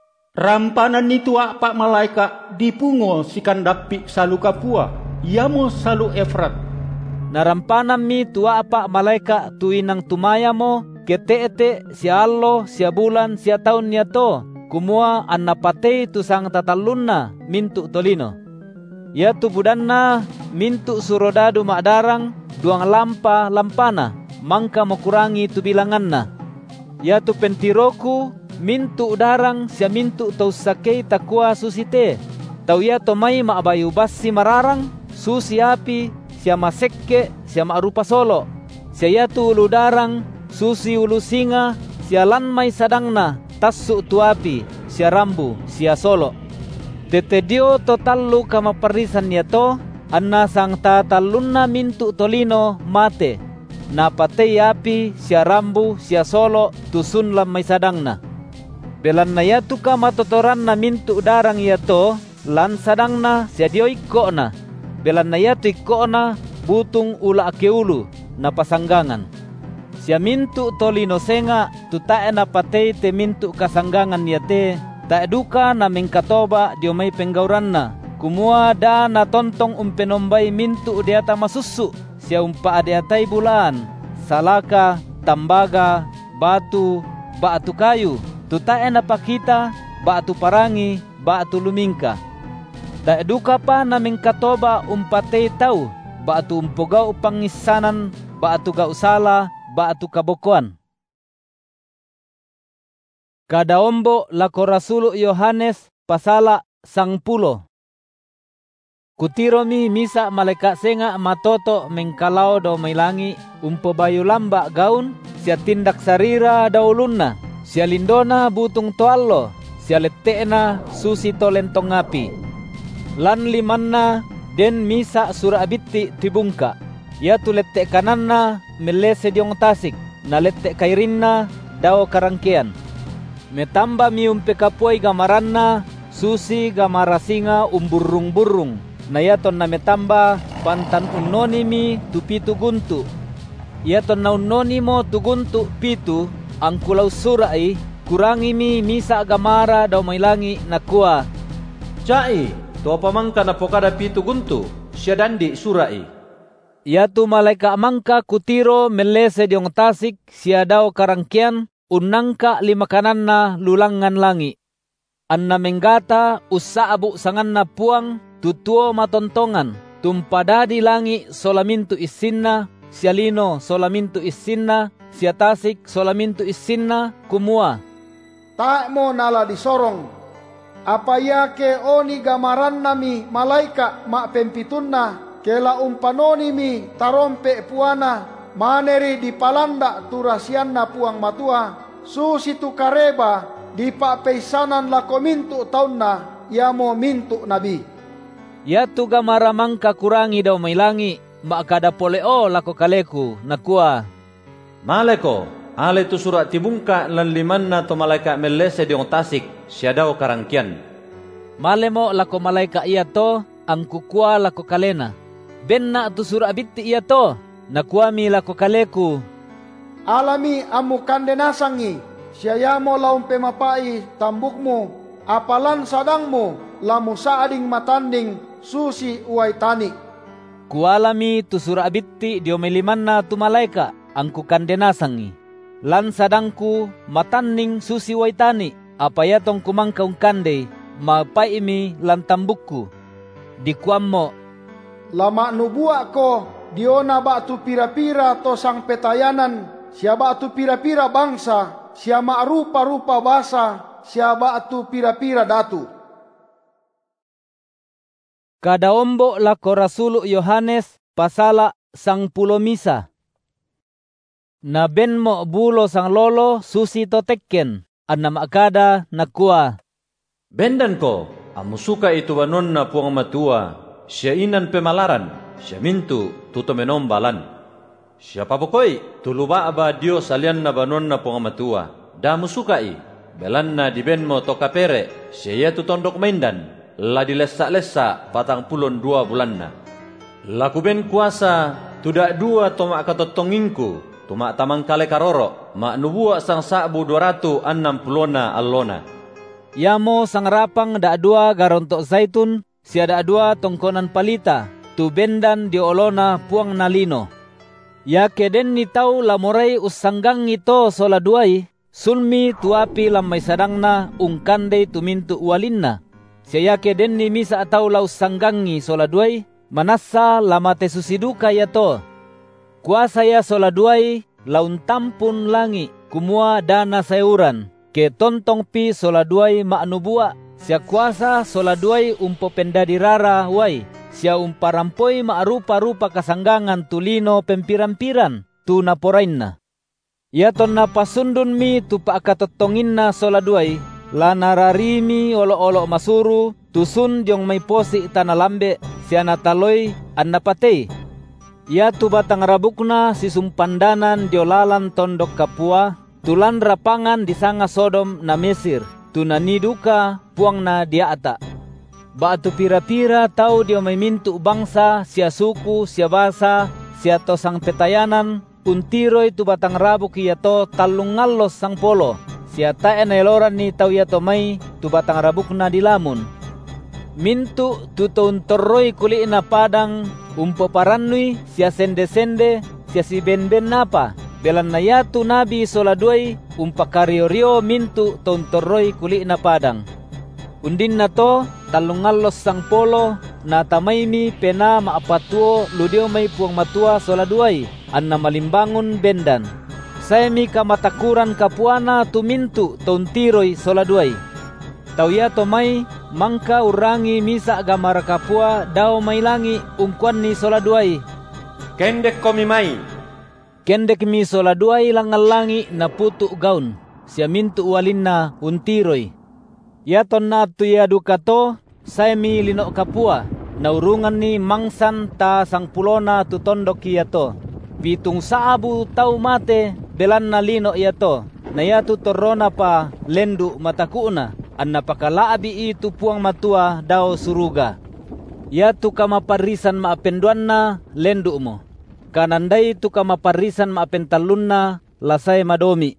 [SPEAKER 3] Rampanan ni tua pak malaika dipungo sikandapi saluka pua. Iamo salu Efrat.
[SPEAKER 1] Narampanan mi tua apa malaika tuinang tumaya mo kete-ete si allo sia bulan sia taun niya to. Kumua annapatei tu sang tatalunna mintu tolino. Ya tu budanna mintu surodadu makdarang duang lampa lampana mangka mokurangi tu bilanganna. Ya tu pentiroku mintu darang sia mintu tau sakei takua susite. Tau ya to mai maabayu basi mararang susi api sia masekke sia maarupa solo. Sia ya tu ulu darang susi ulu singa sia lan mai sadangna tasu tuapi sia rambu sia solo. Tetedio totallu kama parisan yato anna sang tatalunna mintu tolino mate. Na patei api sia rambu sia solo tusun lam mai sadangna. Belan na yatu kama totoranna mintu darang yato lan sadangna sia dio ikkona. Belan na yatu ikkona butung ula akeulu na pasanggangan. Sia mintu tolino senga tutae na patei te mintu kasanggangan yate ta eduka na mengkatoba dio may penggauranna. Kumua da na tontong umpenombay mintu diata masusu sia umpa adiatay bulan, salaka, tambaga, batu, baatu kayu, tutae na pakita, baatu parangi, baatu lumingka. Ta eduka pa na mengkatoba umpatay tau, baatu umpugaw pangisanan, baatu gausala, baatu kabokuan. Kadaombo lako Rasulu Yohanes pasala 10. Kutiromi misa malaikat senga matoto mengkalao do mailangi bayu lamba gaun sia tindak sarira daulunna sia lindona butung toallo sia letena susi tolentong api lan limanna den misa surabitti tibungka ya tu lette kananna melese diong tasik na lette kairinna dao karangkean. Metamba miumpe kapuai gamaranna susi gamarasinga burung-burung. Nayaton na metamba pantan unoni mi tupitu guntu. Yaton na unoni mo tuguntu pitu ang kulaw surai kurangi mi misa gamara daw mailangi nakua.
[SPEAKER 5] Cai, to pamangka na pokada pitu guntu siya dandi surai.
[SPEAKER 1] Yatu malaika mangka kutiro melese diong tasik siya daw karangkian unangka 5 kananna lulangan langi. anna menggata usaabu sanganna puang tutuo matontongan tumpada di langi solamintu isinna sialino solamintu isinna siatasik solamintu isinna kumua.
[SPEAKER 9] Tak mo nala disorong. Apa ya ke oni gamaran nami malaika mak pempitunna kela umpanoni mi tarompe puana maneri di palanda turasianna puang matua susi tu kareba di pak peisanan lako mintu taunna ya mo mintu nabi.
[SPEAKER 1] Ya tu gamara mangka kurangi daw mailangi mak kada poleo lako kaleku nakua.
[SPEAKER 5] Maleko, ale tu surat tibungka lan limanna to malaika melese diong tasik siadaw karangkian.
[SPEAKER 1] Malemo lako malaika iya to ang kukua lako kalena. Benna tu surat bitti iya to nakuami lako kaleku.
[SPEAKER 9] Alami amu kande nasangi siayamo laum pemapai tambukmu apalan sadangmu lamu saading matanding susi uai tani.
[SPEAKER 1] Kualami tu surat bitti diomelimanna tu malaika angku kande nasangi. Lan sadangku matanding susi uai tani apa ya tong kumangka kande mapai imi lan tambukku. Dikuammo
[SPEAKER 9] lama nubuak ko diona batu pira-pira to sang petayanan sia batu pira-pira bangsa sia mak rupa-rupa basa sia batu pira-pira datu.
[SPEAKER 1] Kadaombo lako Rasulu Yohanes pasala sang pulo misa. Na benmo bulo sang lolo susi to tekken anna makada nakua.
[SPEAKER 5] Bendan ko amu suka itu banon na puang matua. Siya inan pemalaran, siya mintu tuto menombalan. Siya papukoi, tuluba aba Dios alian na banon na pangamatua. Damu sukai, belan na diben mo to kapere, siya tutondok maindan, la dilesa-lesa 42 bulan na. Laku ben kuasa, tudak dua tomak katotongingku, tumak tamang kale karoro, mak nubuak sang sabu 260 na allona.
[SPEAKER 1] Yamo sang rapang da dua garontok zaitun, siada dua tongkonan palita, tu bendan di olona puang nalino. Ya keden ni tau lamorai usanggang ito sola duai, sulmi tuapi lamay sadangna ungkande tumintu ualinna. Siya keden ni misa atau lau sanggangi sola duai, manasa lamate susiduka yato. Kuasa ya sola duai, laun tampun langi, kumua dana sayuran, ke tontong pi sola duai maknubua. Sia kuasa sola duai umpo pendadirara wai. Sia umparampoi maarupa-rupa kasanggangan tulino pempiran-piran tu naporainna. Ia ton napasundun mi tu paakatotonginna sola duai. La nararimi olo-olo masuru tusun jong may posi tanalambe sia nataloi annapatei. Ia tu batang rabukna si sumpandanan diolalan tondok kapua tulan rapangan di sanga Sodom na Mesir. Tunaniduka puang na diata. Batu pira-pira tau dia may mintu bangsa, sia suku, sia basa, sia to sang petayanan, untiroy tu batang rabuk iya to talungalos sang polo, sia tae na iloran ni tau iya to may tu batang rabuk na dilamun. Mintu tu toroy kuli na padang, umpo paranui, sia sende-sende, sia si ben-ben napa. Belan na yatu nabi sola duay umpakario-rio mintu tontoroy kuli na padang. Undin na to talungalos sang polo na tamaymi pena maapatuo ludio may puang matua sola duay anna malimbangon bendan. Saymi kamatakuran kapuana tumintu tontiroy sola duay. Tauya to may mangka urangi misa gamara kapua daw may langi umkuan ni sola duay.
[SPEAKER 4] Kendek komi may.
[SPEAKER 1] Kendek mi sola duay langalangi na putu gaun, siya mintu ualinna untiroy. Yaton na tuya dukato, say mi lino kapua, naurungan ni mangsan ta sang pulona tutondok yato. Pitung saabu tau mate, belan na lino yato, na yatu torona pa lendu matakuna, an napakalaabi itu puang matua daw suruga. Yatu kamaparisan maapenduan na lendu mo. Kananday tu kamaparisan maapentalunna lasay madomi.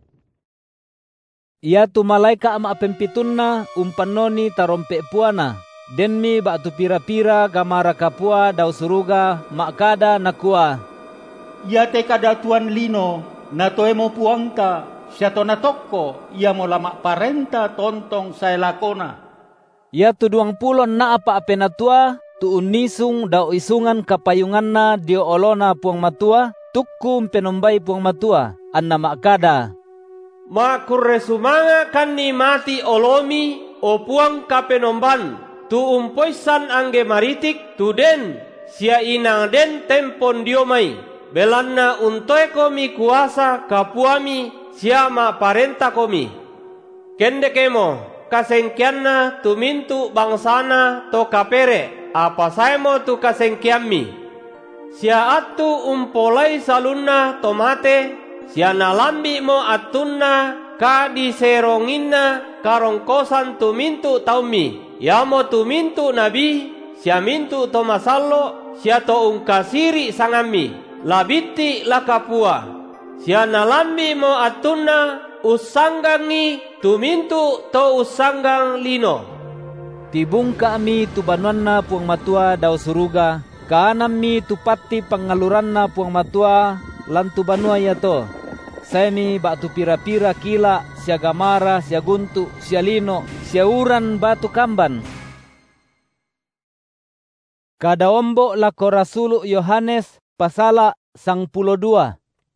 [SPEAKER 1] Ia tu malaika maapempitunna umpanoni tarompe puana. Denmi batu pira-pira gamara kapua daw suruga makada nakua.
[SPEAKER 3] Ia te kada tuan lino na toemo puangka siya to natokko, ia mo lama parenta tontong sa lakona.
[SPEAKER 1] Ya tu 20 na apa apenatua, tu unisung daw isungan kapayungan na dio olona puang matua, tukkum penombay puang matua, anna makada.
[SPEAKER 4] Makuresumanga kan ni mati olomi o puang kapenomban, tu umpoisan angge maritik tu den, sia inang den tempon diomai, belanna untoe komi kuasa kapuami, sia ma parenta komi. Kende kemo, kasengkianna tu mintu bangsana to kapere, apa saemo tu kasengkiammi. Sia atu umpolai salunna tomate, sia nalambi mo atunna ka diseronginna karongkosan tu mintu taumi. Yamo tu mintu nabi, sia mintu to masallo, sia to ungkasiri sangami, labiti lakapua. Sia nalambi mo atunna usanggangi tumintu to usanggang lino.
[SPEAKER 1] Tibungka mi tu banuan na puang matua daw suruga, kaanam mi tu pati pangaluran na puang matua lantu banua yato. Saya mi batu pira-pira kila, sia gamara, sia guntu, sia lino, sia uran batu kamban. Kada ombo lako rasulu Yohanes pasala 12.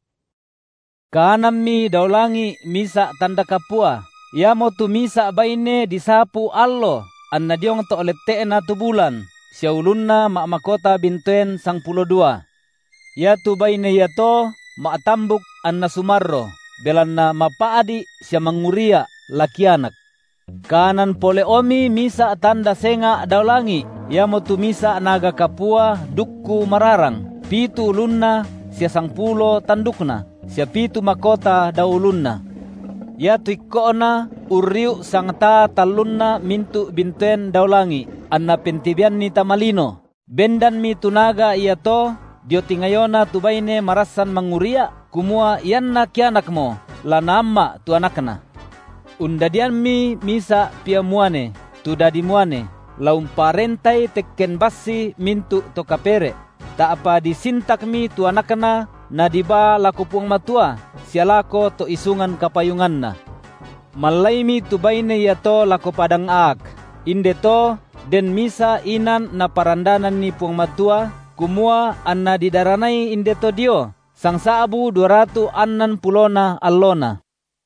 [SPEAKER 1] Kaanam mi daulangi misa tanda kapua. Ya mo tu misa baine disapu allo. Anna diong to olete na tu bulan. Sia ulunna mak makota bintuen 12. Ya tu baine ya to maatambuk anna sumarro. Belanna mapaadi sia manguria laki anak. Kanan pole omi misa tanda senga daulangi. Ya mo tu misa naga kapua dukku mararang. Pitu ulunna sia 10 tandukna. Sia pitu makota daulunna. Ya tuikona uriu sangta talunna mintu binten daulangi. Anna pentibian ni tamalino. Bendan mi tunaga iya to. Dio tingayona tubaine marasan manguria. Kumua ianna kianak mo. Lanama tu anakna. Undadian mi misa pia muane. Tudadi muane. Laum parentai tekken basi mintu to kapere. Tak apa disintak mi tu anakna. Nadiba lako puang matua, sialako to isungan kapayungan na. Malaimi tu baine yato lako padang ak. Inde to, den misa inan na parandanan ni puang matua, kumua anna didaranay inde to dio, sang saabu 260 na allona.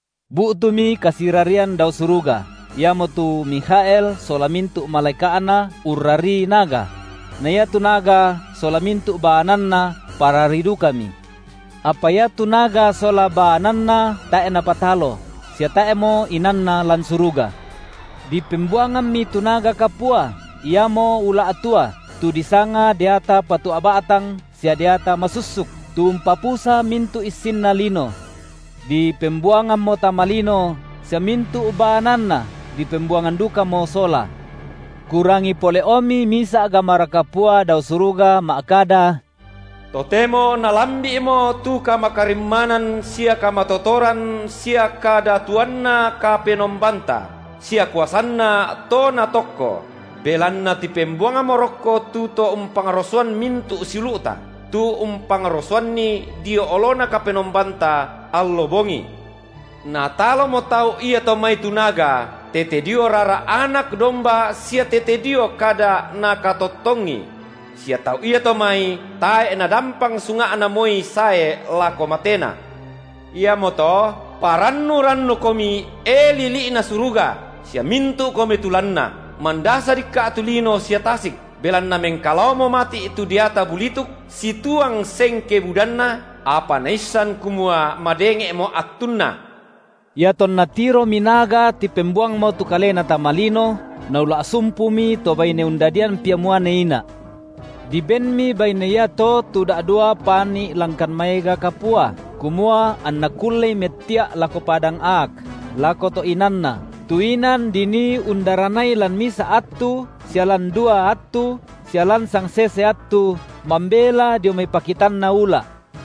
[SPEAKER 1] Buutumi kasirarian daw suruga, yamo tu Mikhael solamintu malaikaana urrari naga. Naya tu naga solamintu baanan na pararidu kami. Apaya tunaga sola baananna tae na patalo, siya tae mo inanna lan suruga. Di pembuangan mi tunaga kapua, iya mo ula atua, tu disanga diata patu abaatang, siya diata masusuk, tu umpapusa mintu isin na lino. Di pembuangan mo tamalino, siya mintu baananna, di pembuangan duka mo sola. Kurangi pole omi misa agamara kapua daw suruga maakada.
[SPEAKER 2] Totemo nalambi mo tu kamakarimanan sia kamatotoran sia kadatuanna kapenombanta sia kuasanna to na tokko belanna ti pembuanga morokko tu to umpangarosuan mintu siluta tu umpangarosuan ni dio olona kapenombanta allo bongi na talo mo tau ia to mai tunaga tete dio rara anak domba sia tete dio kada nakatotongi. Sia tau ia to mai tae na dampang sunga ana moi sae lako matena. Ia moto parannu komi lili na suruga. Sia mintu komi tulanna. Mandasa dikka atulino sia tasik. Belanna mengkalau mo mati itu diata bulituk. Si tuang sengke budanna. Apa naisan kumua madenge mo atunna.
[SPEAKER 1] Ya ton natiro minaga ti pembuang mo tu kalena tamalino. Naula sumpumi to baine undadian piamuane ina. Di benmi bainaya to tuda dua pani langkan maiga kapua. Kumua anna kullay metia lako padang ak. Lako to inanna. Tuinan dini undaranay lan misa atu. Sialan 2 atu. Sialan sang sese atu. Mambela dio may pakitan na ula.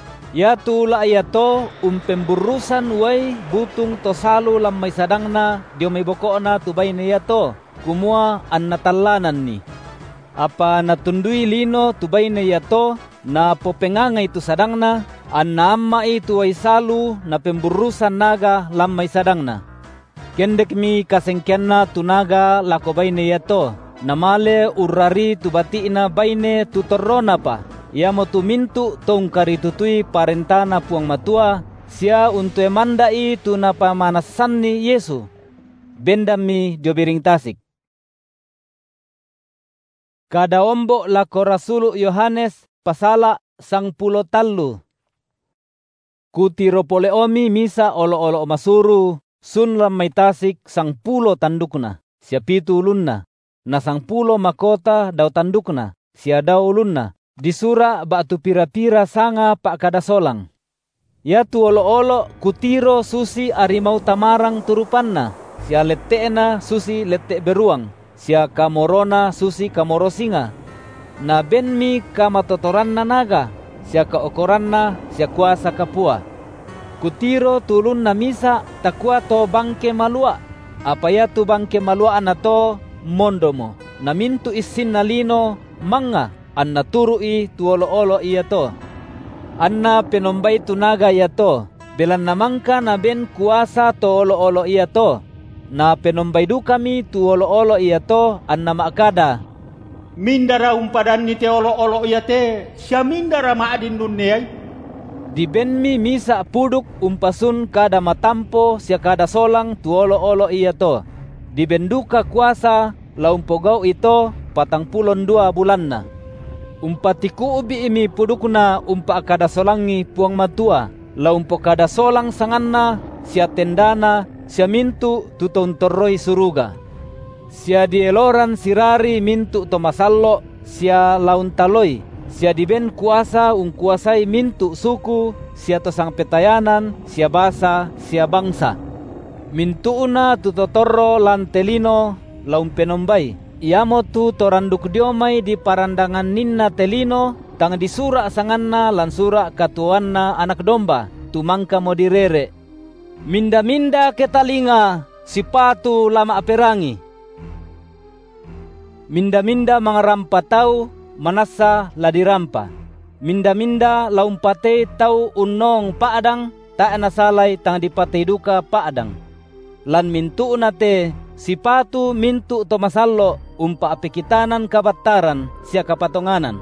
[SPEAKER 1] Ya tula ya to pemburusan way butung to salu lam may sadang na. Dio may boko na tu bainaya to. Kumua anna talanan ni. Apa natundui lino tubay na yato na popenganga itu sadang na Anna amma itu ay salu na pemburusan naga lamay sadangna. Kendek mi kasengkianna tu naga lako bayne yato. Namale urrari tu batina bayne tu torrona pa. Ia mo tu mintu tong karitutui parentana puang matua. Sia untuk emandai tu napamanasan ni Yesu. Bendami diobiring tasik. Kada ombo lako rasulu Yohanes pasala 10 tallu. Kutiro pole omi misa olo-olo masuru sun lamay tasik 10 tandukna. Sia pitu ulunna. Na 10 makota daw tandukna. Sia daw ulunna. Disura batu pira-pira sanga pak kada solang. Ya tu olo-olo kutiro susi arimau tamarang turupanna. Sia letena susi lete beruang. Sia kamorona susi kamorosinga. Na benmi kamatotoranna naga. Sia kaokoranna sia kuasa kapua. Kutiro tulun na misa takwa to bangke malua. Apa ya tu bangke malua anato mondomo. Na mintu isin nalino manga anna turui tu olo-olo iya to. Anna penombay tunaga yato, belan namangka na ben kuasa to olo-olo iya to. Na penombay du kami tu olo-olo iya to, anna makada.
[SPEAKER 3] Mindara umpadan ni te olo-olo iya te, siya mindara maadin dunyay.
[SPEAKER 1] Di ben mi misa puduk umpasun kada matampo siya kada solang tu olo-olo iya to. Di benduka kuasa laumpogau ito 42 bulan na. Umpatiku ubi imi pudukna umpa kada solangi puang matua. La umpo kada solang sanganna, sia tendana, sia mintu tuton torroi suruga. Sia dieloran sirari mintu tomasallo, sia laun taloi. Sia diben kuasa kuasai mintu suku, sia tosang petayanan, sia basa, sia bangsa. Mintuuna tutotorro lantelino, laun penombay. Iamo tu toranduk diomay di parandangan ninna telino tang disura sanganna lan sura katuanna anak domba tumangka mo direre. Minda-minda ketalinga sipatu lama aperangi. Minda-minda mangarampa tau manasa ladirampa. Minda-minda laumpate tau unong paadang ta nasalay tang dipatay duka paadang. Lan mintu nate sipatu mintu tomasallo umpa apikitanan kabataran siya kapatonganan.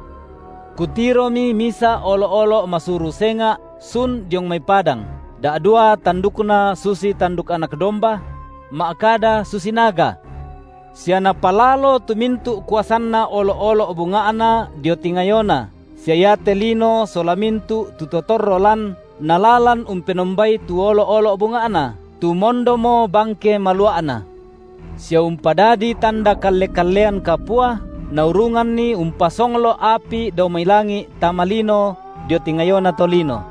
[SPEAKER 1] Kutiro mi misa olo-olo masuru senga sun diong may padang. Daadua tandukna susi tanduk anak domba, maakada susi naga. Siya napalalo tumintu kuasanna olo-olo bungaana diotingayona. Siya yatelino solamintu tutotorrolan nalalan umpenombay tu olo-olo bungaana. Tumondo mo bangke maluana. Siya umpadadi tanda kalle-kallean kapua, naurungan ni umpasonglo api daw may langi tamalino diotingayona tolino.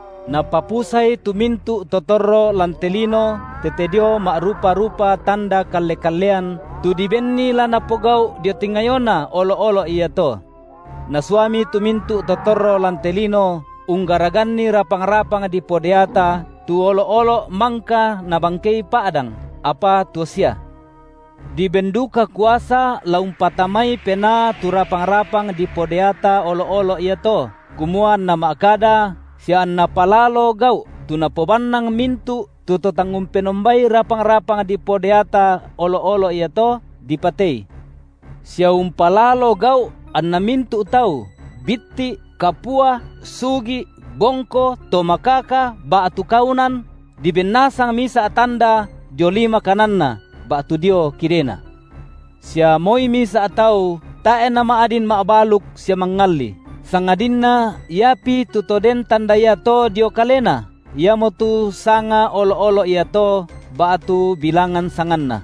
[SPEAKER 1] Napapusay tumintu totorro lantelino tetedio marupa-rupa tanda kalle-kallean tudibenni la napogaw diotingayona olo-olo iya to. Nasuami tumintu totorro lantelino unggaragan ni rapang-rapang di podeata tu olo-olo mangka na bangkay paadang apa tu siya. Di benduka kuasa laumpatamay pena turapang-rapang di podeata olo-olo iya to. Kumuan na maakada siya napalalo gaw tu napobannang mintu tutotangum penombay rapang-rapang di podeata olo-olo iya to di patay. Siya umpalalo gaw an namintu tau bitti kapua sugi bongko tomakaka baatu kaunan di benasang misa tanda diolima kananna baatu dio kirena. Siya moy misa atau tae na maadin maabaluk siya mangalli. Sangadinna yapi tutoden tanda yato dio kalena. Ia motu sanga olo-olo yato baatu bilangan sanganna.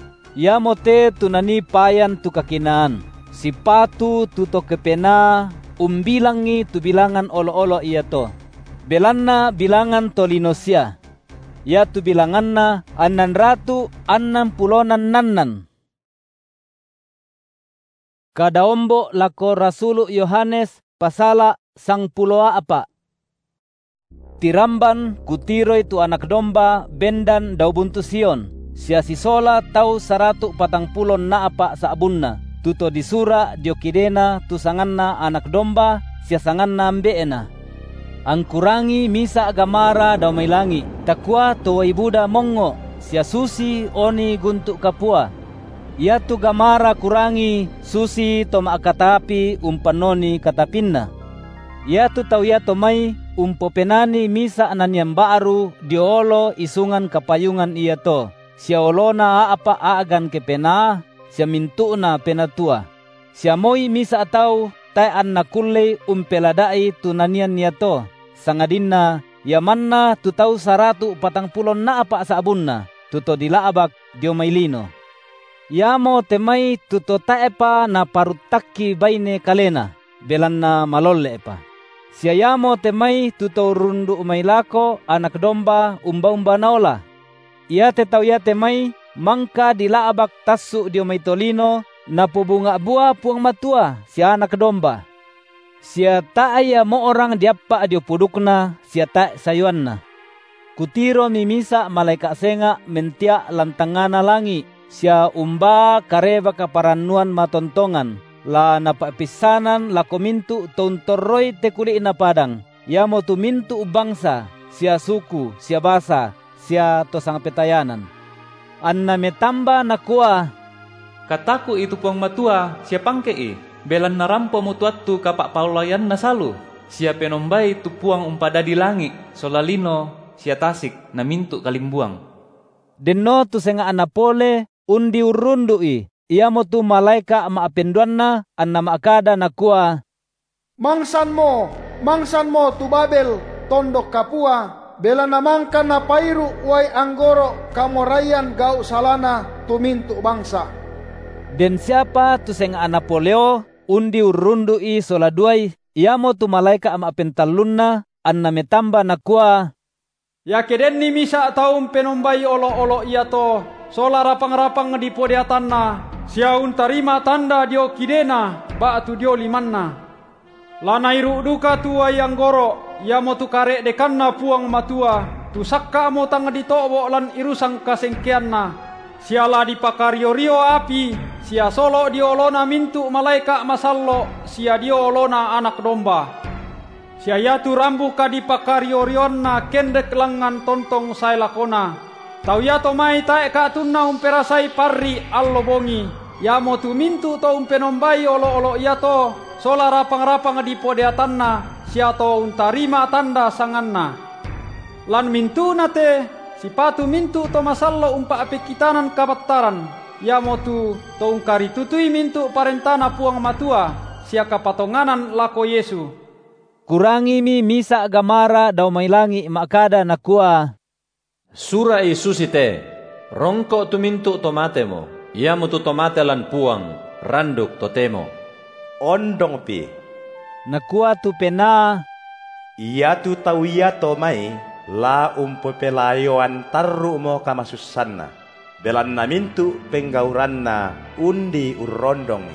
[SPEAKER 1] Ia mote tunani payan tu kakinaan. Sipatu tuto kepena umbilangi tu bilangan olo-olo yato. Belanna bilangan tolinosia. Ya tu bilanganna 660 nannan. Kadaombo lako rasulu Yohanes pasala 10 apa. Tiramban kutiro itu anak domba bendan daw buntu Sion. Sia sisola tau 140 na apa saabunna. Tuto disura diokidena tu sanganna anak domba sia sanganna ambeena. ang kurangi misa gamara daw may langi, takwa to ay Buda mongo, siya susi oni guntuk kapua. Ia tu gamara kurangi susi to maakatapi umpanoni katapinna. Ia tu tau ia to may umpopenani misa ananyam baru diolo isungan kapayungan ia to. Siya olona apa aagan kepena, siya mintuna penatua. Siya moy misa atau tayan na kulay umpeladai tunanian niya to. Sangadinna yamanna tutau 140 na apa sa abunna, tuto dilaabak dio maylino. Yamo temay tuto taepa na parutakki bayne kalena, belan na malolle pa. Siya yamo temay tuto rundu umaylako anak domba umba-umba naola. Ia tetaw ia temay mangka dilaabak tasu dio may tolino na pubunga buah puang matua siya anak domba. Siya taaya mo orang diapa dio pudukna siya ta sayuanna. Kutiro mimisa malaika senga mentia lantangana langi siya umba kareba kaparanuan matontongan la napapisanan la komintu tontoroy te kuli na padang. Yamo tumintu bangsa siya suku siya basa siya tosang petayanan. Anna metamba nakua,
[SPEAKER 12] kataku itu puang matua siya pangkei, belan narampo mutuatu kapak paulayan nasalu, siya penombai tu puang umpada di langi, solalino siya tasik na mintu kalimbuang.
[SPEAKER 1] Denno tu senga anapole undi urundui, ia mo tu malaika maapenduanna anna maakada nakua,
[SPEAKER 9] mangsan mo tu Babel tondok kapua, bela namangkan na pairu way anggoro kamorayan gau salana tumintu bangsa.
[SPEAKER 1] Den siapa tu senga anapoleo undi urundui soladuay, ia mo tu malaika amapentalunna anna metamba nakua,
[SPEAKER 13] ya keden ni misa taum penombai olo-olo ia to sola rapang-rapang di podiatanna siaun tarima tanda dio kidena ba tu dio limanna lanairu duka tu way anggoro ia mo tu karek dekanna puang matua tu sakka mo tang ditobo lan irusang kasengkianna siala dipakario-rio api sia solo diolona mintu malaika masallo sia diolona anak domba sia yatu rambu ka dipakario-rionna kendek langan tontong sai lakona tau ya to mai tae ka tunna umperasai parri allo bongi ya mo tu mintu to umpenombai olo-olo ia to sola rapang-rapang di podeatanna sia to untarima tanda sanganna lan mintu nate sipatu mintu to masallo umpa apekitanan kabattaran ya mo tu to ungkari tutui mintu parentana puang matua sia kapatonganan lako Yesu.
[SPEAKER 1] Kurangi mi misa gamara daw mailangi makada nakua,
[SPEAKER 5] sura isusite rongko tumintu tomatemo ia mo tu tomate lan puang randuk totemo
[SPEAKER 14] ondong pi
[SPEAKER 1] nakua tu pena
[SPEAKER 14] ia tu tau ia to mai la pelayoan tarru mo kamasusanna belan na mintu penggauranna undi urrondong.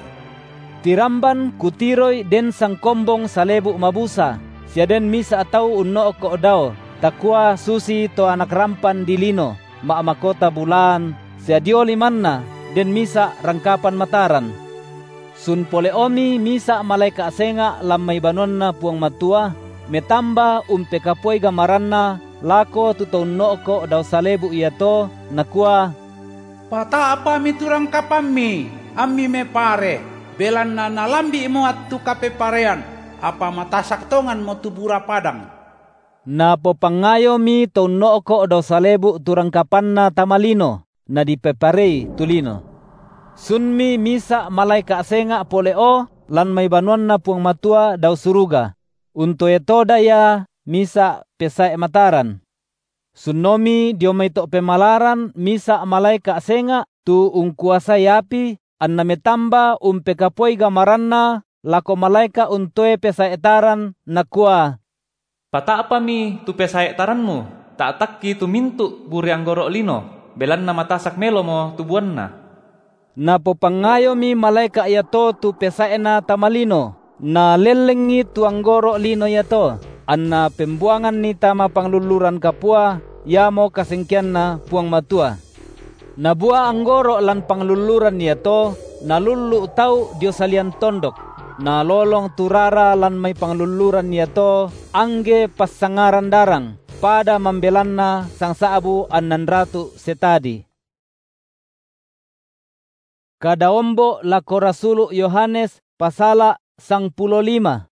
[SPEAKER 1] Tiramban kutiroy den sang kombong salebu mabusa sia den misa atau unno ko daw takwa susi to anak rampan dilino ma makota bulan sia dio limanna den misa rangkapan mataran sun pole omi misa malaika senga lamay banonna puang matua metamba pekapoy gamaranna lako tutunno ko daw salebu iato nakua,
[SPEAKER 11] pata apa miturang kapammi ammi me pare belan na nalambi mo at tu kapeparean apa matasak tongan mo tubura padang.
[SPEAKER 1] Na popangayo mi tunno ko daw salebu turang kapanna tamalino na dipeparei tulino. Sunmi misa malaika senga poleo lan may banuan na puang matua daw suruga. Unto eto daya misa pesae mataran. Sunnomi dio may to pemalaran misa malaika senga tu ungkuasa yapi anna metamba pekapoy gamaranna lako malaika untoe pesaetaran nakua,
[SPEAKER 12] pata apa mi tu pesaetaranmu tak takki tu mintu buri anggoro lino belan na matasak melo mo tubuanna.
[SPEAKER 1] Na popangayo mi malaika yato tu pesaena tamalino na lelengi tu anggoro lino yato anna pembuangan ni tama pangluluran kapua yamo kasengkian na puang matua. Nabua anggoro lan pangluluran niya to nalulu tau dio salian tondok. na lolong turara lan may pangluluran niya to angge pasangaran darang pada membelanna sang saabu annan ratu setadi. Kadaombo lako Rasulu Yohanes pasala sang 15.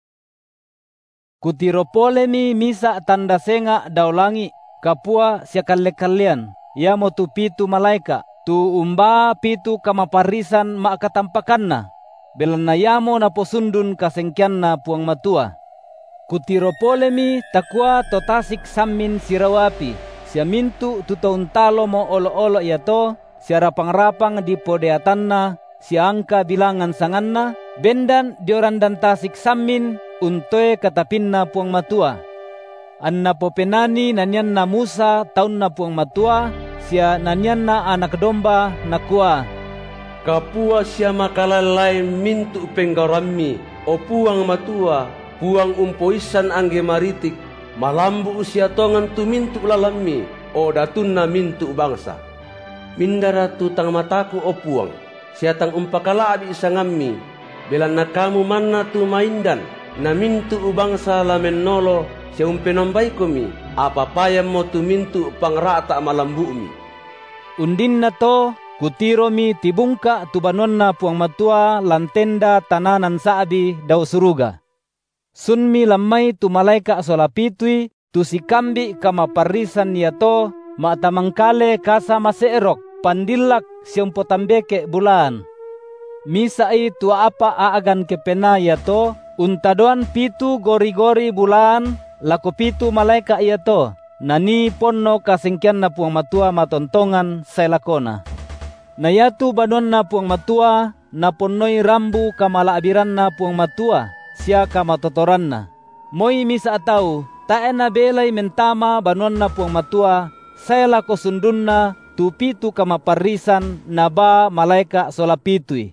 [SPEAKER 1] Kutiropolemi misa tanda senga daulangi kapua siakalle kalian ya motu pitu malaika tu umba pitu kamaparisan maakatampakanna belanna yamo na posundun kasengkianna puang matua. Kutiropolemi takwa totasik samin sirawapi siamintu tutauntalo mo olo-olo yato siara pangrapang di podeatanna siangka bilangan sanganna bendan diorandan tasik samin untoe katapinna puang matua. Anna popenani nanyanna Musa taunna puang matua sia nanyanna anak domba nakua.
[SPEAKER 6] Kapua sia makalalai mintu penggarammi o puang matua puang umpoisan angge maritik malambu usia tongan tu mintu lalammi o datunna mintu bangsa. Mindara tu tang mataku o puang siatang umpakala abi isangammi belanna kamu manna tu maindan na mintu bangsa lamen nolo sia umpenombai komi apa payam mo tu mintu pangrata malambumi.
[SPEAKER 1] Undin na to kutiromi tibungka tubanonna puang matua lantenda tananan saabi daw suruga. Sunmi lamay tu malaika solapitui tu sikambi kamaparisan niya to maatamangkale kasa maseerok pandilak siyang potambeke bulan. Misai tu apa aagan kepena ya to untadoan pitu gori-gori bulan lako pitu malaika iya to nani ponno kasengkian na puang matua matontongan say lakona. Nayatu banon na puang matua na ponnoy rambu kamalaabiran na puang matua siya kamatotoran na. Moy misa ataw tae na belay mentama banon na puang matua say lako sundun na tupitu kamaparisan na ba malaika solapitui.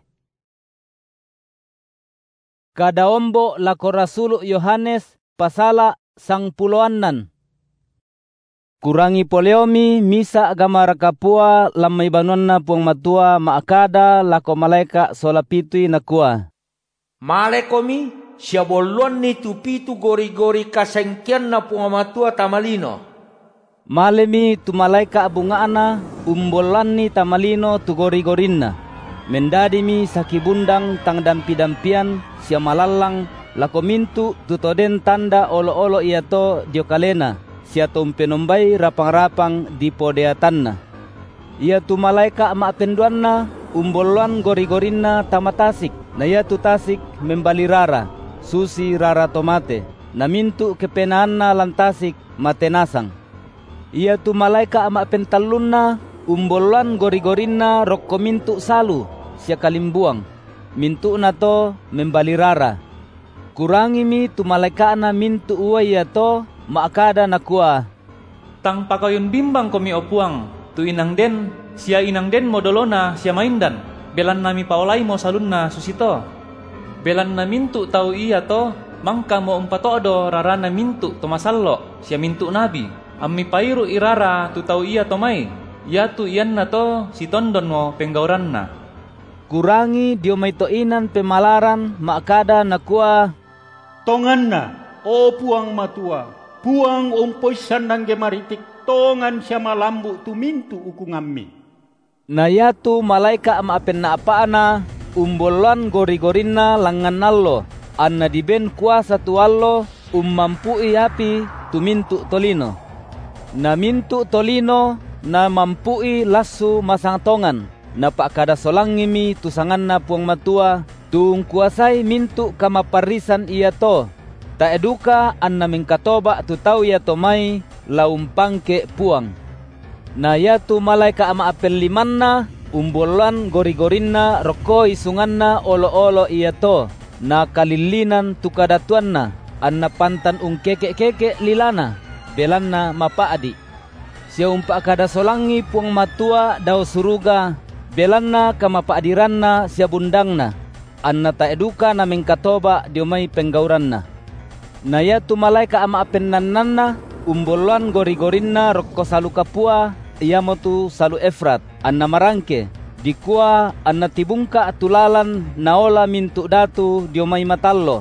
[SPEAKER 1] Kadaombo lako Rasulu Yohanes pasala sang 10. Kurangi poleomi misa agama rakapua lamay banonna puang matua maakada lako malaika solapitui nakua.
[SPEAKER 15] Malekomi siya boluan ni tupitu gori-gori kasengkian na puang matua tamalino.
[SPEAKER 1] Malemi tu malaika bungaana umbolan ni tamalino tu gori-gorinna. Mendadimi sakibundang tang dampi-dampian siya malalang lako mintu tutoden tanda olo-olo iya to diokalena. Siya tumpenombai rapang-rapang di podeatanna. Ia tu malaika maapenduanna umboluan gori-gorinna tamatasik. Na ia tu tasik membalirara susi rara tomate. Na mintu kepenaanna lantasik matenasang. Ia tu malaika maapentalunna umboluan gori-gorinna rokko mintu salu siya kalimbuang. Mintu na to membalirara. Kurangi mi tu malaika na mintu uwaya to maakada nakua.
[SPEAKER 12] Tang pakayon bimbang komi opuang tu inang den sia inang den modolona sia maindan belan nami paolai mo salunna susito belan na mintu tau iya to mangka mo umpatodo rarana mintu to masallo sia mintu nabi ammi pairu irara tu tau iya to mai ya tu iyan na to si tondon mo penggauranna.
[SPEAKER 1] Kurangi dio may toinan pemalaran maakada nakua.
[SPEAKER 3] Tonganna o puang matua puang umpoisan nang gemaritik tongan siya malambu tumintu ukungammi.
[SPEAKER 1] Nayatu malaika maapen na apaana umbolan gori-gorinna langan nallo anna diben kuasa tuallo mampui api tumintu tolino. Na mintu tolino na mampui lasu masang tongan na pakada solangimi tusanganna puang matua tung kuasai mintu kamaparisan iya to. Ta eduka anna mingkatoba tu tau ya tomai laumpangke puang. Na yatu malaika ama apel limanna umbolan gori-gorinna roko isunganna olo-olo iya to. Na kalilinan tu kadatuanna anna pantan ungkeke-keke lilana belanna mapaadi. Siya umpa kada solangi puang matua daw suruga belanna kamapaadiranna siya bundangna anna ta eduka na mingkatoba diumay penggauranna. Naya tu malaika ama apennannanna umbolan gori-gorinna rokko salu kapua ia motu salu Efrat anna marangke Dikua anna tibungka tulalan naola mintu datu diomay matallo.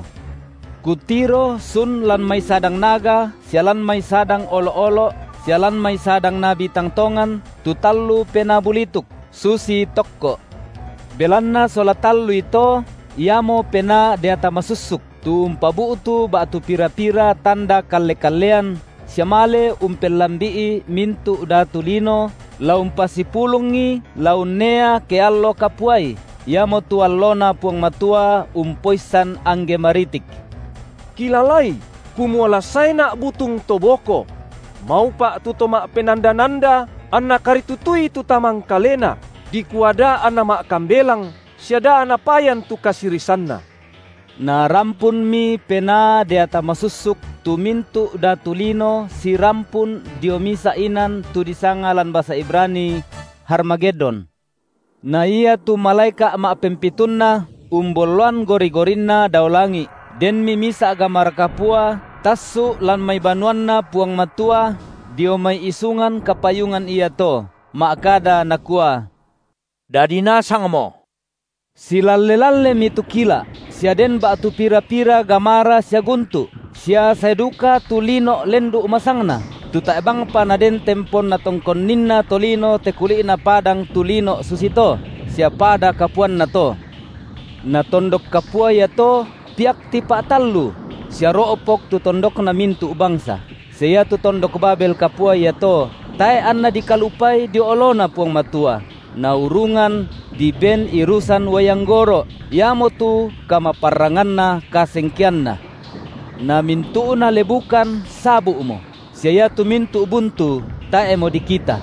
[SPEAKER 1] Kutiro sun lan may sadang naga, sialan may sadang olo-olo, sialan may sadang nabi tangtongan, tutallu penabulituk, susi tokko. Belanna solatallu ito, iamo pena deata masusuk, tu umpabuutu batu pira-pira tanda kalle-kallean, siamale umpellambii mintu datu lino, laun pasipulungi, laun nea ke allo kapuai, iamo tuallona puang matua umpoisan angge maritik.
[SPEAKER 2] Kilalai, kumualasay na butung toboko. Mau pa tutoma penanda-nanda, anna karitutui tutamang kalena, dikuada anna mak kambelang, siada anna payan tu kasirisanna.
[SPEAKER 1] Na rampun mi pena deata masusuk tu mintu datulino si rampun diomisa inan tu disangalan bahasa Ibrani Harmagedon. Na ia tu malaika mak pempitunna umboluan gori-gorinna daulangi. Den mimisa agamar kapua, tasu lan may banuanna puang matua, dio may isungan kapayungan iya to, maakada nakua.
[SPEAKER 15] Dadina sang mo.
[SPEAKER 1] Silalle-lalle mitukila, siya den batu pira-pira gamara siya guntu, siya seduka tulino lendu masangna, tuta ebang pa na den tempon na tongkon ninna tolino tekuli na padang tulino susito, siya pada kapuan na to. Na tondok kapua ya to, piak tipa tallu, siya roopok tu tondok na mintu bangsa. Siya tu tondok Babel kapua ya to, tae anna dikalupay di olona puang matua. Na urungan di ben irusan wayanggoro, yamo tu kamaparangan na kasengkian na. Na mintu na lebukan sabu mo, siya tu mintu buntu, tae mo dikita.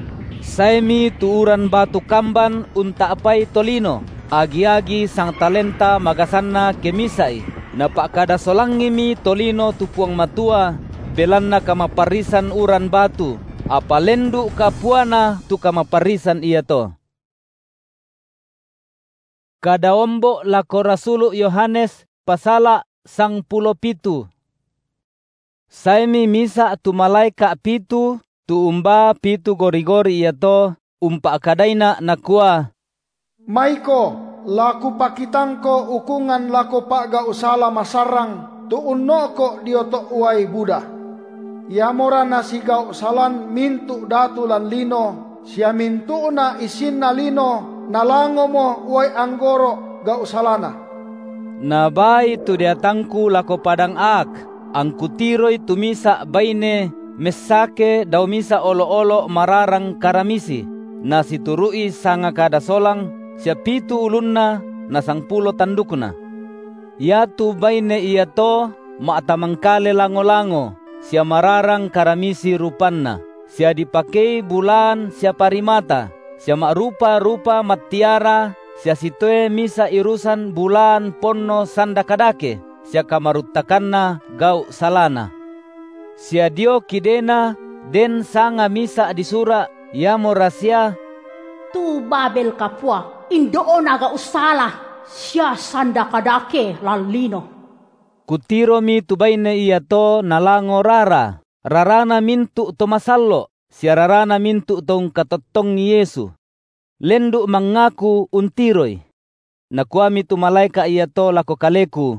[SPEAKER 1] Saimi tuuran batu kamban unta apay tolino, agi-agi sang talenta magasanna kemisai, napakada solangi mi tolino tupuang matua, belanna kamaparisan uran batu, apalendu kapuana tu kamaparisan iya to. Kadaombo lako Rasulu Yohanes pasala sang pulo pitu. Saimi misa tu malaika pitu, tu umba pitu gori-gori iya to, umpa akadaina nakua.
[SPEAKER 9] Maiko, laku pakitangko ukungan laku paga usala masarang, tu unnoko dioto uai Buddha. Yamora nasigau salan mintu datulan lino, siya mintu na isin na lino, nalango mo uai anggoro gau salana.
[SPEAKER 1] Nabai tu diatangku lako padang ak, ang kutiroy tumisa baine, mesake daw misa olo-olo mararang karamisi, na siturui sanga kada solang, siya pitu ulunna na sangpulo tandukna. Yatu baine iya to maatamangkale lango-lango, siya mararang karamisi rupanna, siya dipakei bulan siya parimata, siya marupa-rupa matiara, siya sitoe misa irusan bulan ponno sandakadake, siya kamarutakanna gau salana. Siya dio kidena den sanga misa disura yamo rasia.
[SPEAKER 16] Tu Babel kapua, indoon aga usala, siya sandakadake lalino.
[SPEAKER 1] Kutiro mi tubayne iya to nalango rarana mintu to masallo, siya rarana mintu tong katottong ni Yesu. Lendu mangaku untiroy. Nakuami tu malaika iya to lako kaleku.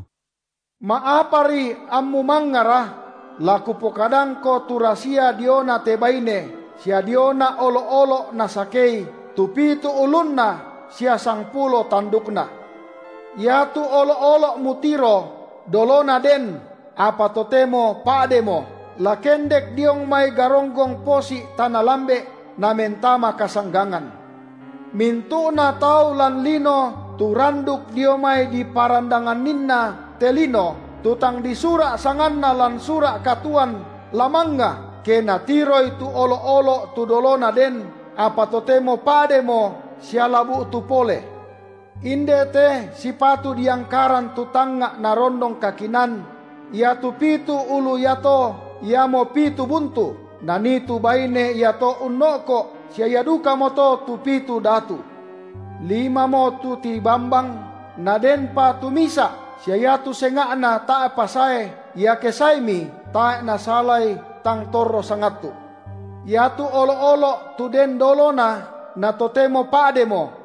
[SPEAKER 9] Maapari ammu mangara, laku pokadang ko turasia diona tebaine, siya diona olo-olo nasakei, tupitu ulunna siya sangpulo tandukna. Yatu olo-olo mutiro, dolona den, apa totemo paademo, lakendek diong may garonggong posi tanalambe na mentama kasanggangan. Mintu na tau lan lino, turanduk dio may di parandangan ninna telino, tutang disura sanganna lan sura katuan lamanga, kena tiroy tu olo-olo tu dolona den, apa totemo pademo siya labu tu pole. Inde te sipatu diangkaran tu tanga narondong kakinan, ia tu pitu ulu yato, ia mo pitu buntu, nanitu baine yato unnoko, siya yaduka moto tu pitu datu. 5 mo tu ti bambang, naden pa tu misa, siya yatu sengana tae pasae, ia kesaimi tae nasalay tang torro sangatu. Yatu olo-olo tu den dolona na totemo pademo,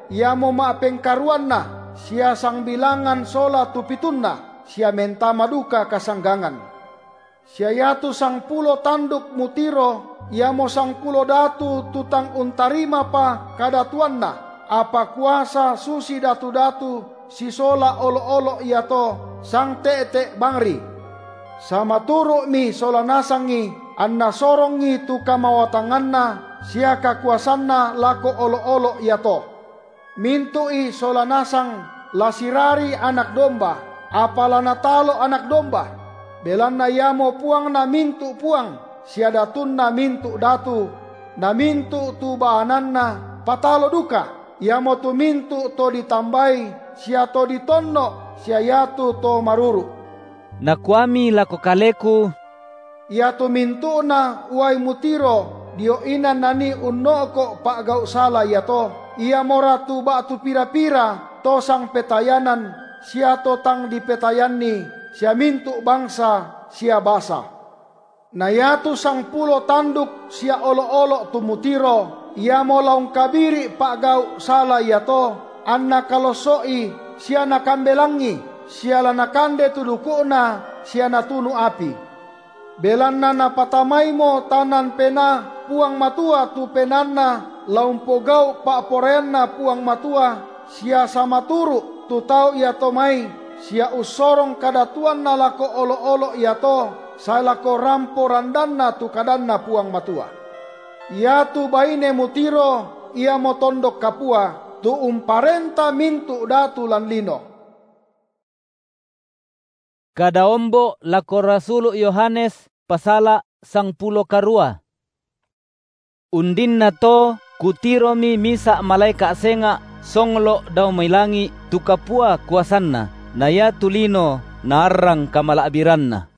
[SPEAKER 9] ia mo maapengkaruan na, sia sang bilangan sola tupitunna, sia menta maduka kasanggangan. Sia yatu sang pulo tanduk mutiro, ia mo sang pulo datu tutang untarima pa kadatuanna, apa kuasa susi datu-datu, si sola olo-olo ia to, sang te-te bangri. Sama turu mi sola nasangi, anna sorongi tu kamawatanganna, sia kakuasanna lako olo-olo ia to. Mintui sola nasang, lasirari anak domba, apala natalo anak domba. Belanna yamo puang na mintu puang, sia datun na mintu datu, na mintu tu baananna, patalo duka. Yamo tu mintu to ditambai, sia to ditonno, sia yatu to maruru.
[SPEAKER 1] Nakuami lako kaleku,
[SPEAKER 9] ia tu mintu na uai mutiro, dio inan nani unnoko pak gau sala ia to. Ia mora tu batu pira-pira, to sang petayanan, sia to tang di petayanni, sia mintu bangsa, sia basa. Na yatu sang pulo tanduk, sia olo-olo tu mutiro, ia mo laung kabiri pak gau sala ia to. Anna kalosoi, sia nakambelangi, sia lanakande tudukuna, sia natunu api. Belanna napatamay mo tanan pena, puang matua tu penanna, laumpogau pak porenna puang matua, sia sama turu tu tau ia tomai, sia usorong kadatuan na lako olo-olo ia to, sa lako rampo randanna tu kadanna puang matua. Ia tu baine mutiro, ia mo tondok kapua, tu umparenta mintu datu lan lino.
[SPEAKER 1] Kadaombo lako Rasulu Yohanes pasala sang pulo karua. Undin na to kutiromi misa malaika senga songlo daw mailangi tukapua kuasanna naya tulino narang kamalaabiranna.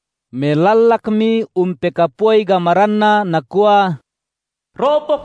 [SPEAKER 1] Melalakmi umpekapuay gamaranna nakua,
[SPEAKER 12] ropok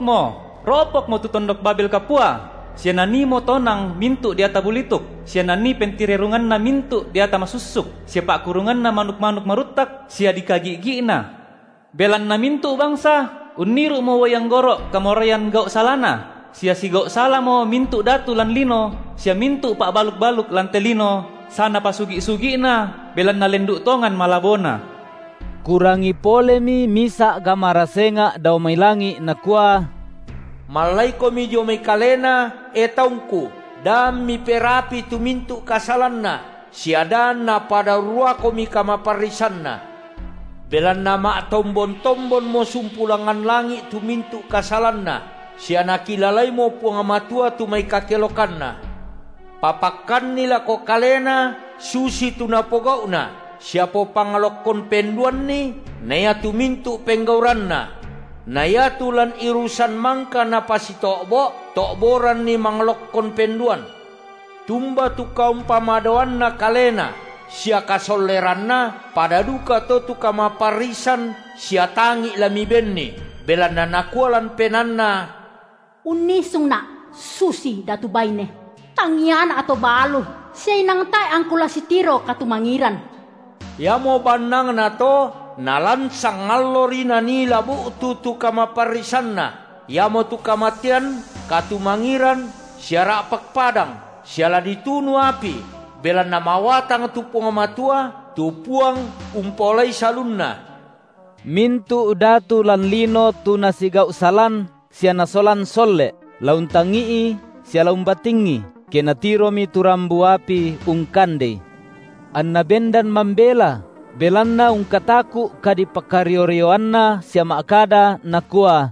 [SPEAKER 12] mo tutondok Babel kapua. Siya nani mo tonang mintu di ata bulitok. Siya nani pentirerungan na mintu di ata masusuk. Siya pakurungan na manuk-manuk marutak. Siya dikagigi na. Belan na mintu bangsa. Uniru mo wayang goro kamorayan gau salana. Siya si gau sala mo mintu datu lan lino. Siya mintu pak baluk-baluk lan telino. Sana pasugi-sugi na. Belan na lendu tongan malabona.
[SPEAKER 1] Kurangi polemi misa gamarasenga daw mailangi nakua,
[SPEAKER 15] malay ko medyo may kalena etaungku dan mi perapi tumintu kasalanna siadan na pada ruwa ko mi kamaparisanna belan nama tombon-tombon mo sumpulangan langit tumintu kasalanna siya nakilalay mo pungamatua tu may kakelokanna papakan nila ko kalena susi tu napogaw na siya po pangalokon penduan ni naya tumintu penggauranna naya tulan irusan mangka na pasitokbo, tokboran ni manglokon penduan. Tumba tu kaum pamadawan na kalena, siya kasoleran na, pada duka to tu kamaparisan, siya tangi lami benni, belan na nakualan penan na.
[SPEAKER 16] Unisong na, susi datu bayne, tangyan ato balo, siya inangtay ang kulasitiro katumangiran.
[SPEAKER 15] Ya mo banang na to, nalansang ngalori na nila buutu tu kamaparisan na. Yamo tu kamatian, katumangiran, siya rapak padang, siya la ditunu api, belan na mawatang tu pungamatua, tu puang umpolay salunna.
[SPEAKER 1] Mintu datu lan lino tu nasigaw salan, siya nasolan solle, launtangii, siya laumbatingi, kenatiro mi turambu api ungkande. Annabendan mambela, belanna ungkataku kadipakario-rioanna siya maakada nakua,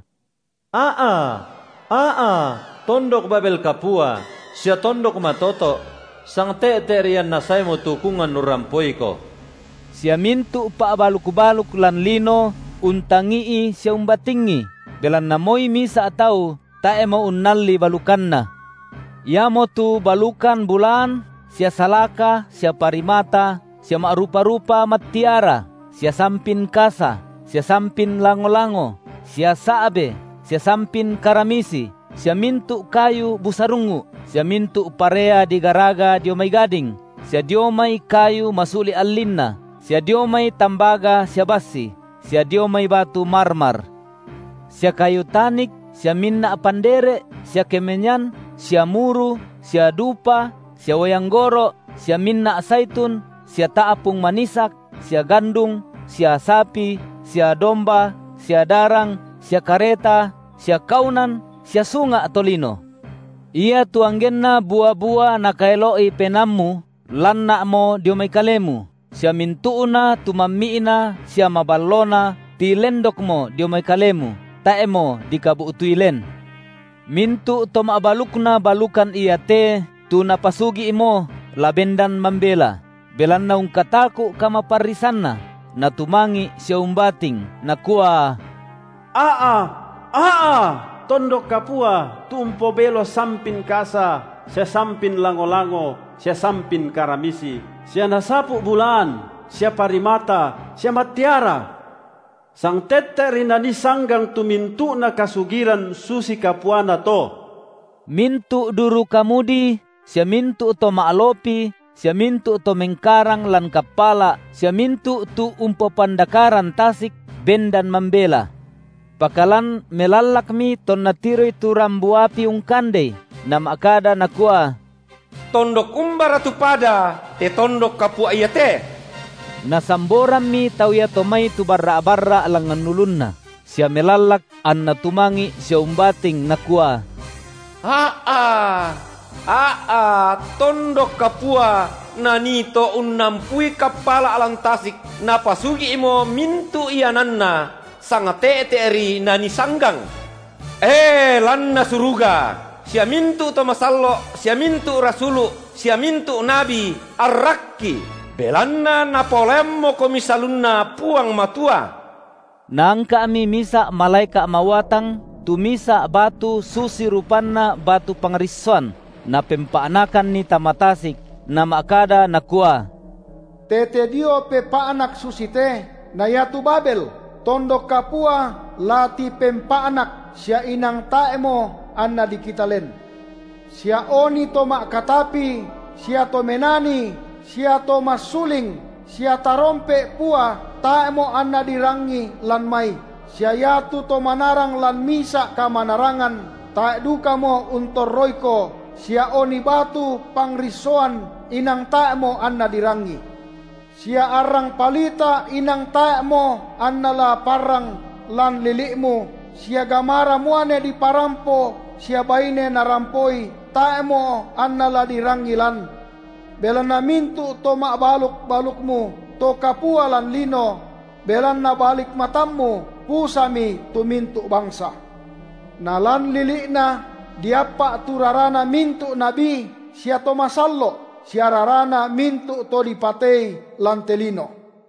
[SPEAKER 5] tondok Babel kapua, siya tondok matoto, sang te-terian nasay mo tukungan nurampoy ko.
[SPEAKER 1] Siya mintu pa baluk-baluk lan lino, untangii siya umbatingi, belan na moy misa ataw, tae mo unnalli balukanna. Yamo tu balukan bulan, siya salaka, siya parimata, siya marupa-rupa matiara, siya sampin kasa, siya sampin lango-lango, siya saabe, siya sampin karamisi, siya mintu kayu busarungu, siya mintu parea di garaga diomay gading, siya diomay kayu masuli alinna, siya diomay tambaga siya basi, siya diomay batu marmar. Siya kayu tanik sia minna pandere, sia kemenyan, sia muru, sia dupa, sia wayanggoro, sia minna zaitun, sia taapung manisak, sia gandung, sia sapi, sia domba, sia darang, sia kareta, sia kaunan, sia sunga tolino. Ia tuanggenna buah-buah na kaeloi penammu, lanna mo diomay kalemu. Sia mintuuna tumammiina, sia maballona, ti lendok mo diomay kalemu, tae mo di kabuutuilen. Mintu to maabalukna balukan iya te, tu napasugi mo, labendan mambela. Belan na kataku kamaparisanna, na tumangi siya umbating, na kuwa,
[SPEAKER 8] tondok kapua, tumpo belo sampin kasa, siya sampin lango-lango, siya sampin karamisi, siya nasapu bulan, siya parimata, siya matiara. Sang tete rinani sanggang tumintu na kasugiran susi kapuana to.
[SPEAKER 1] Mintu duru kamudi, siya mintu to maalopi, siya mintu to mengkarang lan kapala, siya mintu tu pandakaran tasik bendan mambela. Pakalan melalak mi ton natiroy tu rambuapi ungkande, na makada na kuwa,
[SPEAKER 2] tondok umbara tu pada, te tondok kapua iya te.
[SPEAKER 1] Nasamboran mi tauya tomay tu barra-barra lang nulun na. Siya melalak an natumangi siya umbating na kuwa,
[SPEAKER 2] tondok kapua na nito unampui kapala alang tasik na pasugi imo mintu iananna sanga teeri na nisanggang. Lanna suruga, siya mintu to masallo, siya mintu rasulu, siya mintu nabi, arrakki, belanna napolemmo komisalunna puang matua.
[SPEAKER 1] Nang kami misa malaika mawatang, tumisa batu susi rupanna batu pangrisuan, na pempaanakan ni tamatasik, na makada na kuwa,
[SPEAKER 9] tete dio pepaanak susite, na yatu Babel, tondok kapua, lati pempaanak, siya inang taemo, anna dikitalen. Siya oni to makatapi, siya to menani, siya to masuling, siya tarompe pua, taemo anna dirangi lan mai. Siya yatu to manarang lan misa ka manarangan, taeduka mo untor roiko, siya oni batu pangrisoan, inang taemo anna dirangi. Siya arang palita, inang taemo anna la parang lan lilikmu, siya gamara muane di parampo, siya baine narampoi, taemo anna la dirangilan. Belan na mintu to mabaluk-balukmu, to kapualan lino, belan na balik matammu, pusami tumintu bangsa. Nalan lili na, diapa turarana mintu nabi, siya to masallo, siya rarana mintu to dipatei lantelino.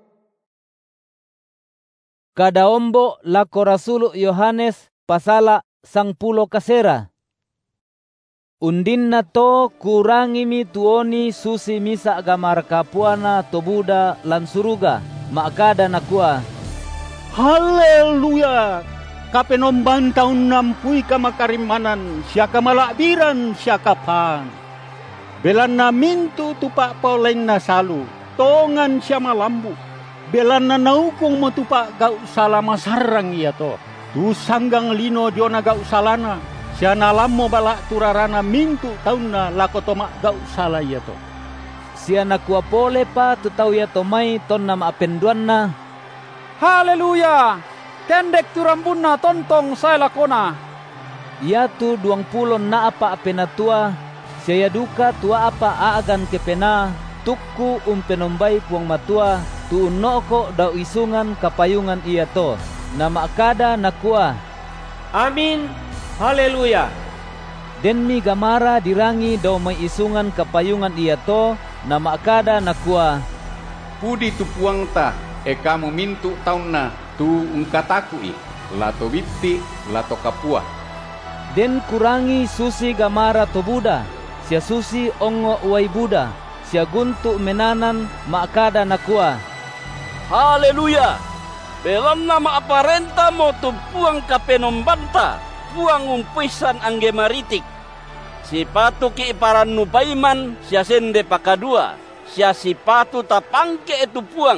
[SPEAKER 1] Kadaombo lako Rasulu Yohanes pasala 10 kasera. Undin na to kurangi mi tuoni susi misa gamar kapuana to Buddha lan suruga, makada na kuwa,
[SPEAKER 3] Haleluya! Kapenomban taun nampui kamakarimanan, siya kamalabiran siya kapan. Belan na mintu tupak pauleng na salu, tongan siya malambu. Belan na naukong mo tupak gau salama sarang iya to. Tu sanggang lino dio na gau salana, siya nalam mo balak turarana mintu taun na lako tomak gau sala iya to.
[SPEAKER 1] Siya nakuwa pole pa tutaw ya tomay ton na maapenduan na.
[SPEAKER 13] Haleluya! Kendek tu rambun na tontong saya lakona.
[SPEAKER 1] Ia tu 20 na apa penatua, siya duka tua apa aagan kepena, tukku penombay puang matua, tu unoko daw isungan kapayungan iya to, na makada nakua.
[SPEAKER 4] Amin, haleluya.
[SPEAKER 1] Den mi gamara dirangi daw may isungan kapayungan iya to, na makada nakua.
[SPEAKER 17] Pudi tu puang ta, kamu mintu taun na, tu ungkatakui, lato bipti, lato kapua.
[SPEAKER 1] Den kurangi susi gamara to Buddha, siya susi ongo uway Buddha, siya guntu menanan makada nakua.
[SPEAKER 18] Haleluya! Belam na maaparenta mo tu puang kapenombanta, puang umpisan angge maritik. Si patu ki iparan nupaiman, siya sende pakadua, siya si patu tapangke itu puang,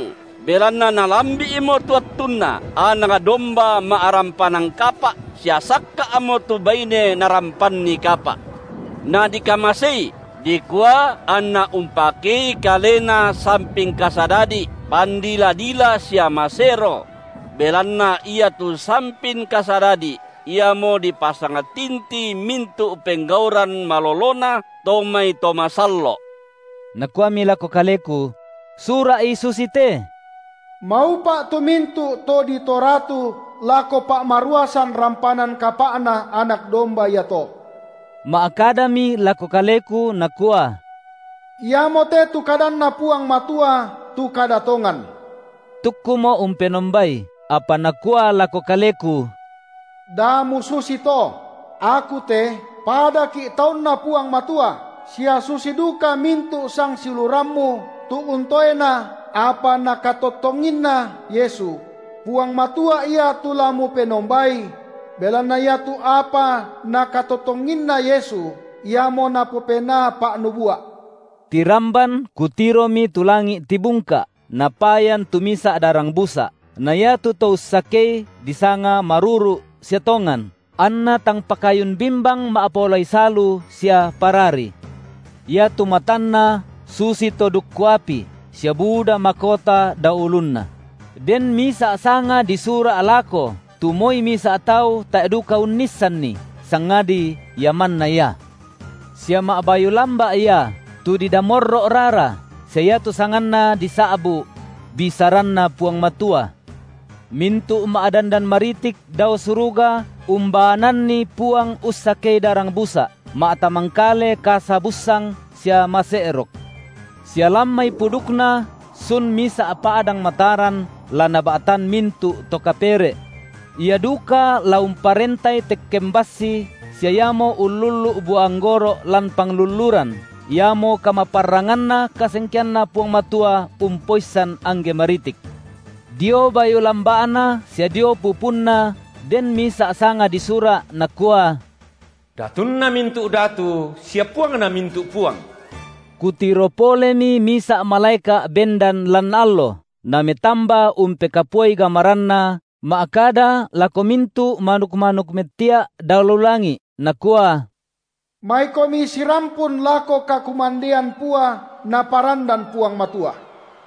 [SPEAKER 18] belanna nalambi imo tuattunna anak domba maarampanang kapa siasakka amo tu baine narampanni kapa. Na dikamasei dikua anna umpaki kalena samping kasadadi pandila-dila sia masero belanna ia tu samping kasadadi ia mo dipasang tinti mintu penggauran malolona tomai tomasallo.
[SPEAKER 1] Nakua mila ko kaleku sura isusite
[SPEAKER 9] mau pak tumintu to di toratu lako pak maruasan rampanan kapana anak domba ya to.
[SPEAKER 1] Maakadami lako kaleku nakua
[SPEAKER 9] ia mote tu kadan na puang matua tu kadatongan.
[SPEAKER 1] Tukku mo umpenombai apa nakua lako kaleku
[SPEAKER 9] da mususi to aku te pada ki taun na puang matua sia susi duka mintu sang siluramu tu untoena apa nakatotongin na Yesu puang matua ia tulamu penombai belana ia tu apa nakatotongin na Yesu ia mo napopena pak nubua.
[SPEAKER 1] Tiramban kutiromi tulangi tibungka napayan tumisa darang busa na ia tu tau sakei disanga maruru siatongan anna tang pakayun bimbang maapolay salu sia parari. Ia tumatanna susi toduk kuapi sia buda makota daulunna. Den misa sanga disura alako tumoy misa tau taeduka unisan ni sangadi yaman na ya. Sia maabayu lamba ia tu didamorro rara saya tu sanganna disaabu bisaranna puang matua. Mintu maadan dan maritik daw suruga umbanan ni puang usake darang busa maatamangkale kasabusang sia maseerok. Sia lamay pudukna sun misa apaadang mataran lanabatan mintu tokapere. Ia duka laumparentay tekkembasi sia yamo ululu buanggoro lan pangluluran. Yamo kamaparanganna kasengkianna puang matua umpoisan angge maritik. Dio bayu lambaana sia dio pupunna den misa sanga disura nakua
[SPEAKER 2] datunna mintu datu sia puang na mintu puang.
[SPEAKER 1] Kutiropolemi misa malaika bendan lan allo na metamba umpekapuai gamaranna maakada lako mintu manuk-manuk metia daululangi nakua
[SPEAKER 9] mai komi sirampun lako kakumandian pua na parandan puang matua.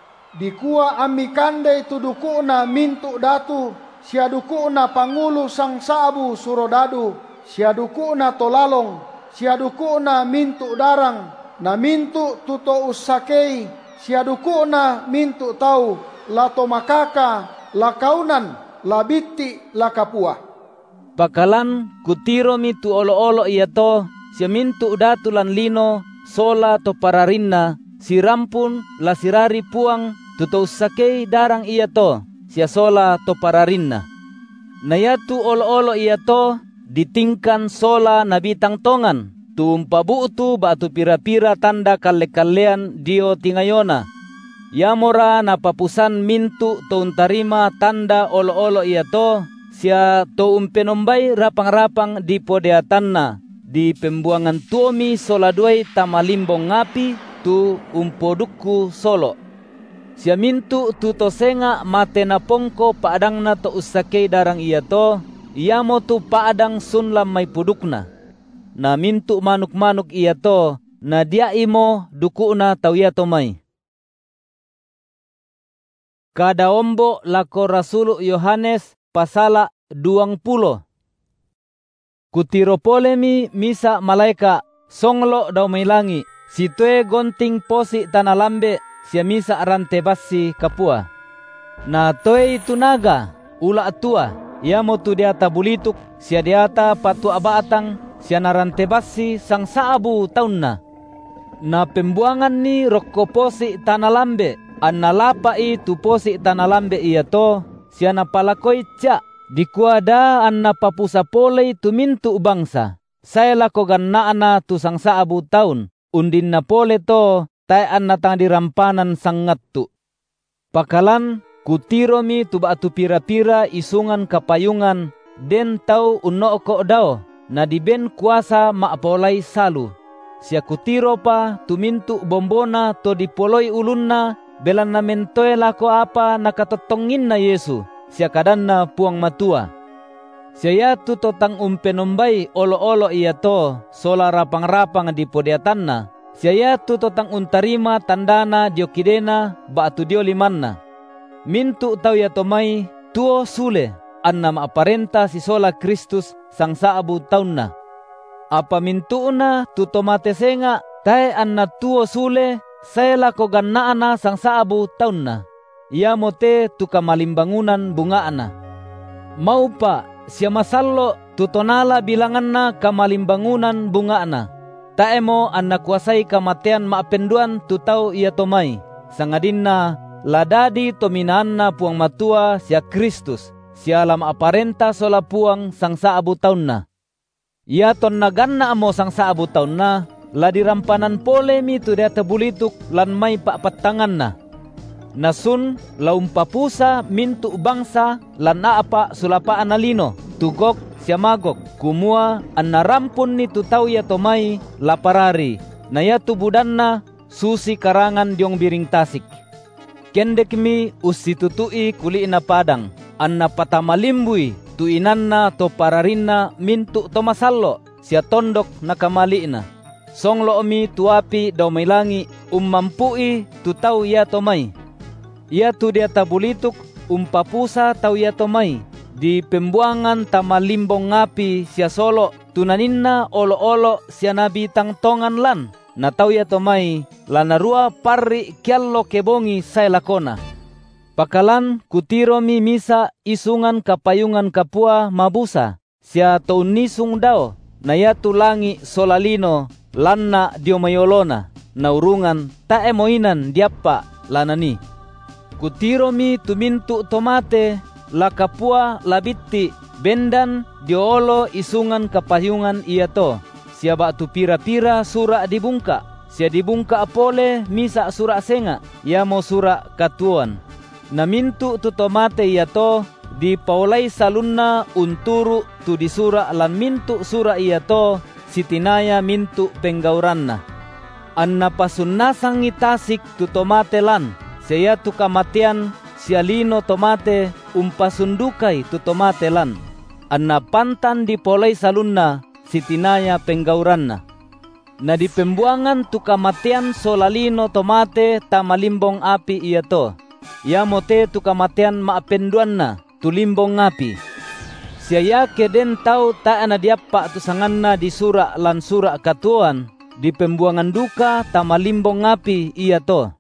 [SPEAKER 9] Dikua ami kandai tu dukuna mintu datu sia dukuna pangulu sang sabu surodadu sia dukuna tolalong sia dukuna mintu darang na mintu tuto usakei sia dukuna mintu tau lato makaka lakaunan labiti lakapua.
[SPEAKER 1] Pakalan kutiro mi tu olo-olo iya to sia mintu datu lan lino sola to pararinna si rampun la sirari puang tuto usakei darang iya to sia sola to pararinna. Nayatu olo-olo iya to ditingkan sola nabitang tongan tumpabutu batu pira-pira tanda kalle-kallean dio tingayona. Yamora napapusan mintu to untarima tanda olo-olo iya to sia to umpenombai rapang-rapang di podeatanna di pembuangan tuomi sola duai tamalimbong ngapi tu umpodukku solo. Sia mintu tu tosenga mate na pongko paadang na to usakei darang iya to iamo tu paadang sunlam may pudukna. Na mintu manuk-manuk iya to na dia imo duku na tawya to may. Kada ombo lako Rasulu Yohanes pasala 20. Kutiropolemi misa malaika songlo daw may langi situe gonting posi tanalambe sia misa arante basi kapua. Na toe tunaga ula atua iamo tu diata bulituk sia diata patu abatang sia narante basi sang saabu taunna. Na pembuangan ni rokko posi tanalambe anna lapai tu posi tanalambe iya to sia napalakoi cia dikuada anna papusa polei tu mintu bangsa. Saya lako gannaana tu sang saabu taun undin na pole to tay anna tang dirampanan sangattu. Pakalan kutiromi tu batu pira-pira isungan kapayungan den tau unoko dao na diben kuasa maapolay salu. Sia kutiro pa tumintu bombona to dipoloy ulunna belan na mentoy lako apa nakatotongin na Yesu, siya kadan na puang matua. Siya tu totang penombay olo-olo iya to, sola rapang-rapang di podiatan na. Siya tu totang untarima tandana dio kidena, batu dio limanna. Mintu tau ya tomay, tuo sule, anna maaparenta si sola Kristus sang saabu taun na. Apa mintu na tu tomate senga, tae anna tuo sule, saya lako gannaana sang saabu taun na. Ia mote tu kamalimbangunan bungaana. Mau pa, siya masallo tutonala bilangan na kamalimbangunan bungaana. Taemo an nakuasay kamatian maapenduan tutau iya tomay. Sangadin na ladadi tominaan na puang matua siya Kristus. Siya lam aparenta sola puang sang saabu taon na. Iya ton naganna amo sang saabu taon na. Ladirampanan polemi tu dia tebulituk lan may papatangan na. Nasun laumpapusa mintu bangsa lan naapa sulapa analino tugok siya magok kumua an narampun ni tutau ya tomay laparari na ya tubudan na susi karangan diong biring tasik. Kendek mi usitutui kuli na padang an napatamalimbui tuinan na to pararin na mintu tomasallo siya tondok na kamali na. Songlo mi tuapi daw may langi umampui tutau ya tomay. Ia tu dia tabulituk umpapusa tau ya tomay. Di pembuangan tamalimbong ngapi siya solo tunaninna olo-olo siya nabitang tongan lan. Na tau ya tomay lanarua parri kiallo kebongi say lakona. Pakalan kutiro mi misa isungan kapayungan kapua mabusa. Siya taunisung dao na ya tulangi solalino lanna dio mayolona. Na urungan taemoinan diapa lanani. Kutiro mi tumintu tomate, la kapua labitti, bendan diolo isungan kapayungan iya to. Siya batu pira-pira sura dibungka, siya dibungka apole misa sura senga, ia mo sura katuan. Namintu tu tomate iya to, di paulay salunna unturu tu di sura lan mintu sura iya to, sitinaya mintu penggauranna. Anna pasunasang itasik tu tomate lan, siya tu kamatian siya lino tomate umpasundukai tu tomate lan. Anna pantan di polay salunna sitinaya penggauranna. Na di pembuangan tu kamatian solalino tomate tamalimbong api iya to. Ia mote tu kamatian maapenduan na tulimbong api. Siya keden tau ta ana diapa tu sanganna di sura lan sura katuan di pembuangan duka tamalimbong api iya to.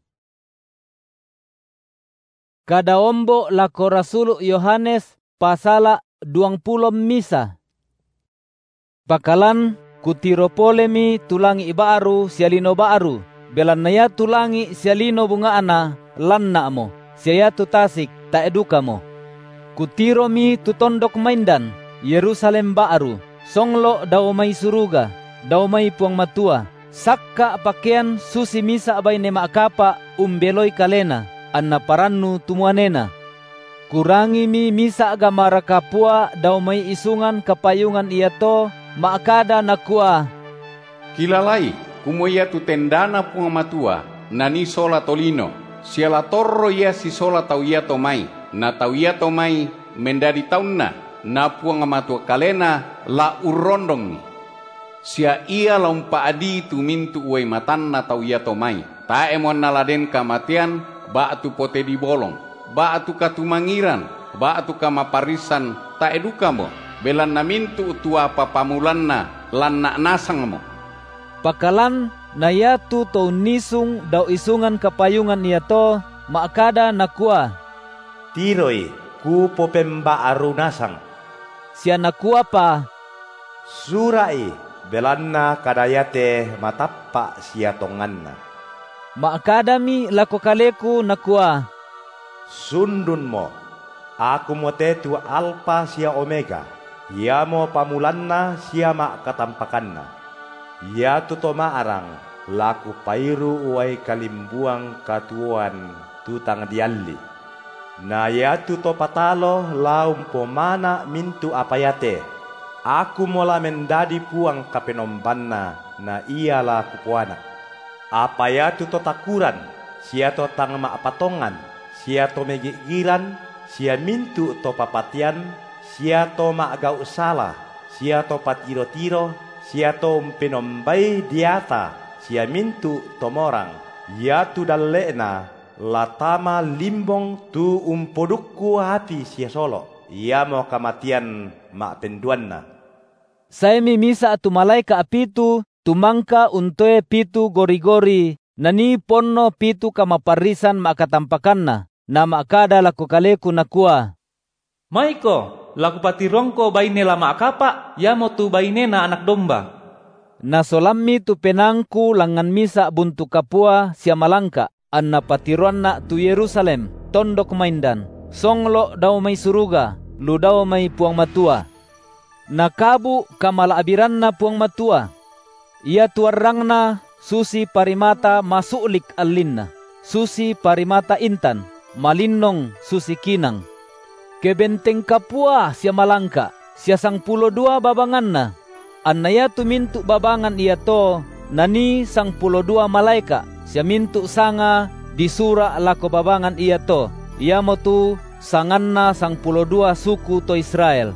[SPEAKER 1] Kada ombo lako Rasulu Yohanes pasala 20 misa. Pakalan kutiro polemi tulangi ibaaru sialino baaru. Belan naya tulangi sialino bunga ana lanna mo. Siya tu tasik ta eduka mo. Kutiro mi tutondok maindan Yerusalem baaru. Songlo daw may suruga, daw may puang matua. Sakka pakaian susi misa abay ne maakapa umbeloy kalena. Anna parannu tumuanena. Kurangi mi misa agamara kapua daw may isungan kapayungan iya to maakada nakua.
[SPEAKER 17] Kilalai kumuya tu tendana punga matua nani sola tolino. Siala torro ya si sola tau ya tomai. Na tau ya tomai mendadi taunna na punga matua kalena la urondong. Sia ia lompa adi tu mintu uai matanna tau ya tomai. Ta emon naladen kamatian batu pote di bolong, batu katumangiran, batu kamaparisan ta edukamo, belan na mintu tua papamulanna lan na nasangmo.
[SPEAKER 1] Pakalan na yatu to nisung daw isungan kapayungan niya to, maakada nakua.
[SPEAKER 14] Tiroi, ku popemba arunasang.
[SPEAKER 1] Siya nakua pa.
[SPEAKER 14] Surai, belan na kadayate matappa siya tonganna.
[SPEAKER 1] Maakadami lako kaleku nakua.
[SPEAKER 14] Sundun mo, aku mote tu alpa siya omega. Ia mo pamulanna siya makatampakanna. Ia tutoma arang laku pairu uai kalimbuang katuan tutang dialli. Na ia tuto patalo laum pomana mintu apayate. Aku mola mendadi puang kapenombanna na ia la kupuana. Apa ya tu takuran sia to tang ma patongan, sia to megigiran, sia mintu to papatian, sia to ma gau salah, sia to patiro-tiro, sia to penombai diata, sia mintu to morang, ya tu dallena latama limbong tu podukku hati sia solo, ia mau kematian ma penduanna.
[SPEAKER 1] Saya mimisa tu malaika apitu tumangka untoe pitu gori-gori nani ponno pitu kamaparisan makatampakanna na makada laku kaleku nakua.
[SPEAKER 12] Maiko, laku patirongko baine lama akapa, ya mo tu baine na anak domba.
[SPEAKER 1] Na solammi tu penangku langan misa buntu kapua sia malangka, anna patiruan na tu Yerusalem, tondok maindan, songlo daw may suruga, lu daw may puang matua. Nakabu kamalaabiran na puang matua. Ia tuarang na susi parimata masulik alinna, susi parimata intan, malinong susi kinang. Kebenteng kapua sia malangka, sia 12 babangan na. Anaya tu mintu babangan ia to, nani 12 malaika, sia mintu sanga disura lako babangan ia to. Ia mo tu sanganna 12 suku to Israel.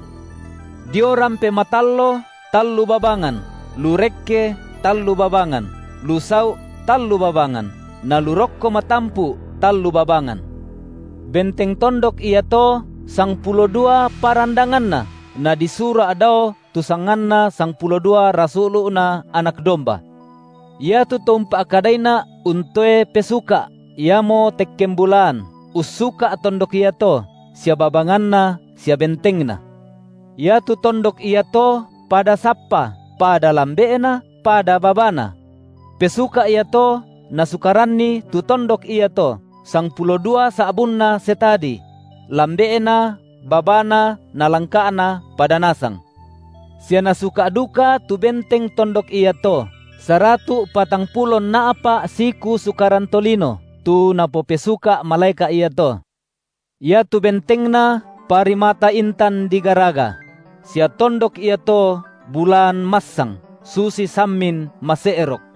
[SPEAKER 1] Dio rampe matallo, tallu babangan, lurekke, tallu babangan, lusau, tallu babangan, na lurokko matampu, tallu babangan. Benteng tondok ia to, 12 parandangan na disura daw tusangan na 12 rasulu na anak domba. Ia tu tumpa akadayna untoe pesuka, ia mo tekkembulan, usuka tondok ia to, sia babangan na, sia benteng na. Ia tu tondok ia to pada sappa, pada lambeena, pada babana. Pesuka ia to nasukaranni tu tondok ia to 12 saabunna setadi. Lambeena, babana, nalangkaana pada nasang. Sia nasuka duka tu benteng tondok ia to 140 na apa siku sukaran tolino tu napo pesuka malaika ia to. Ia tu benteng na parimata intan digaraga. Sia tondok ia to bulan masang, susi samin maseerok.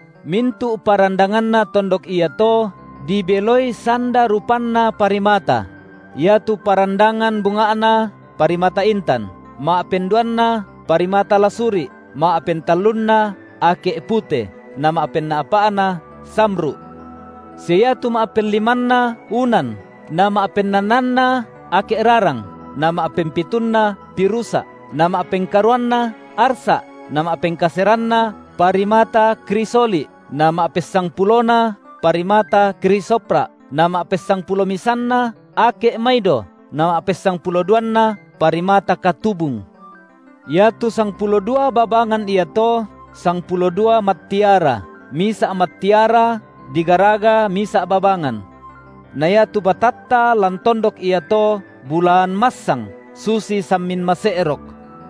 [SPEAKER 1] Mintu parandangan na tondok ia to dibeloi sanda rupanna parimata. Ia tu parandangan bungaana parimata intan, maapenduanna parimata lasuri, maapentalunna ake pute, na maapenna apaana samru. Sia tu maapenlimanna unan, na maapennananna ake rarang, na maapenpitunna pirusa, na maapengkaruanna arsa, na maapengkaseranna parimata krisoli, na maapesang pulona parimata krisopra, na maapesang pulomisanna ake maido, na maapesang puloduanna parimata katubung. Ia tu 12 babangan ia to 12 matiara, misa matiara digaraga misa babangan. Na ia tu batatta lan tondok ia to bulan masang, susi samin maseerok.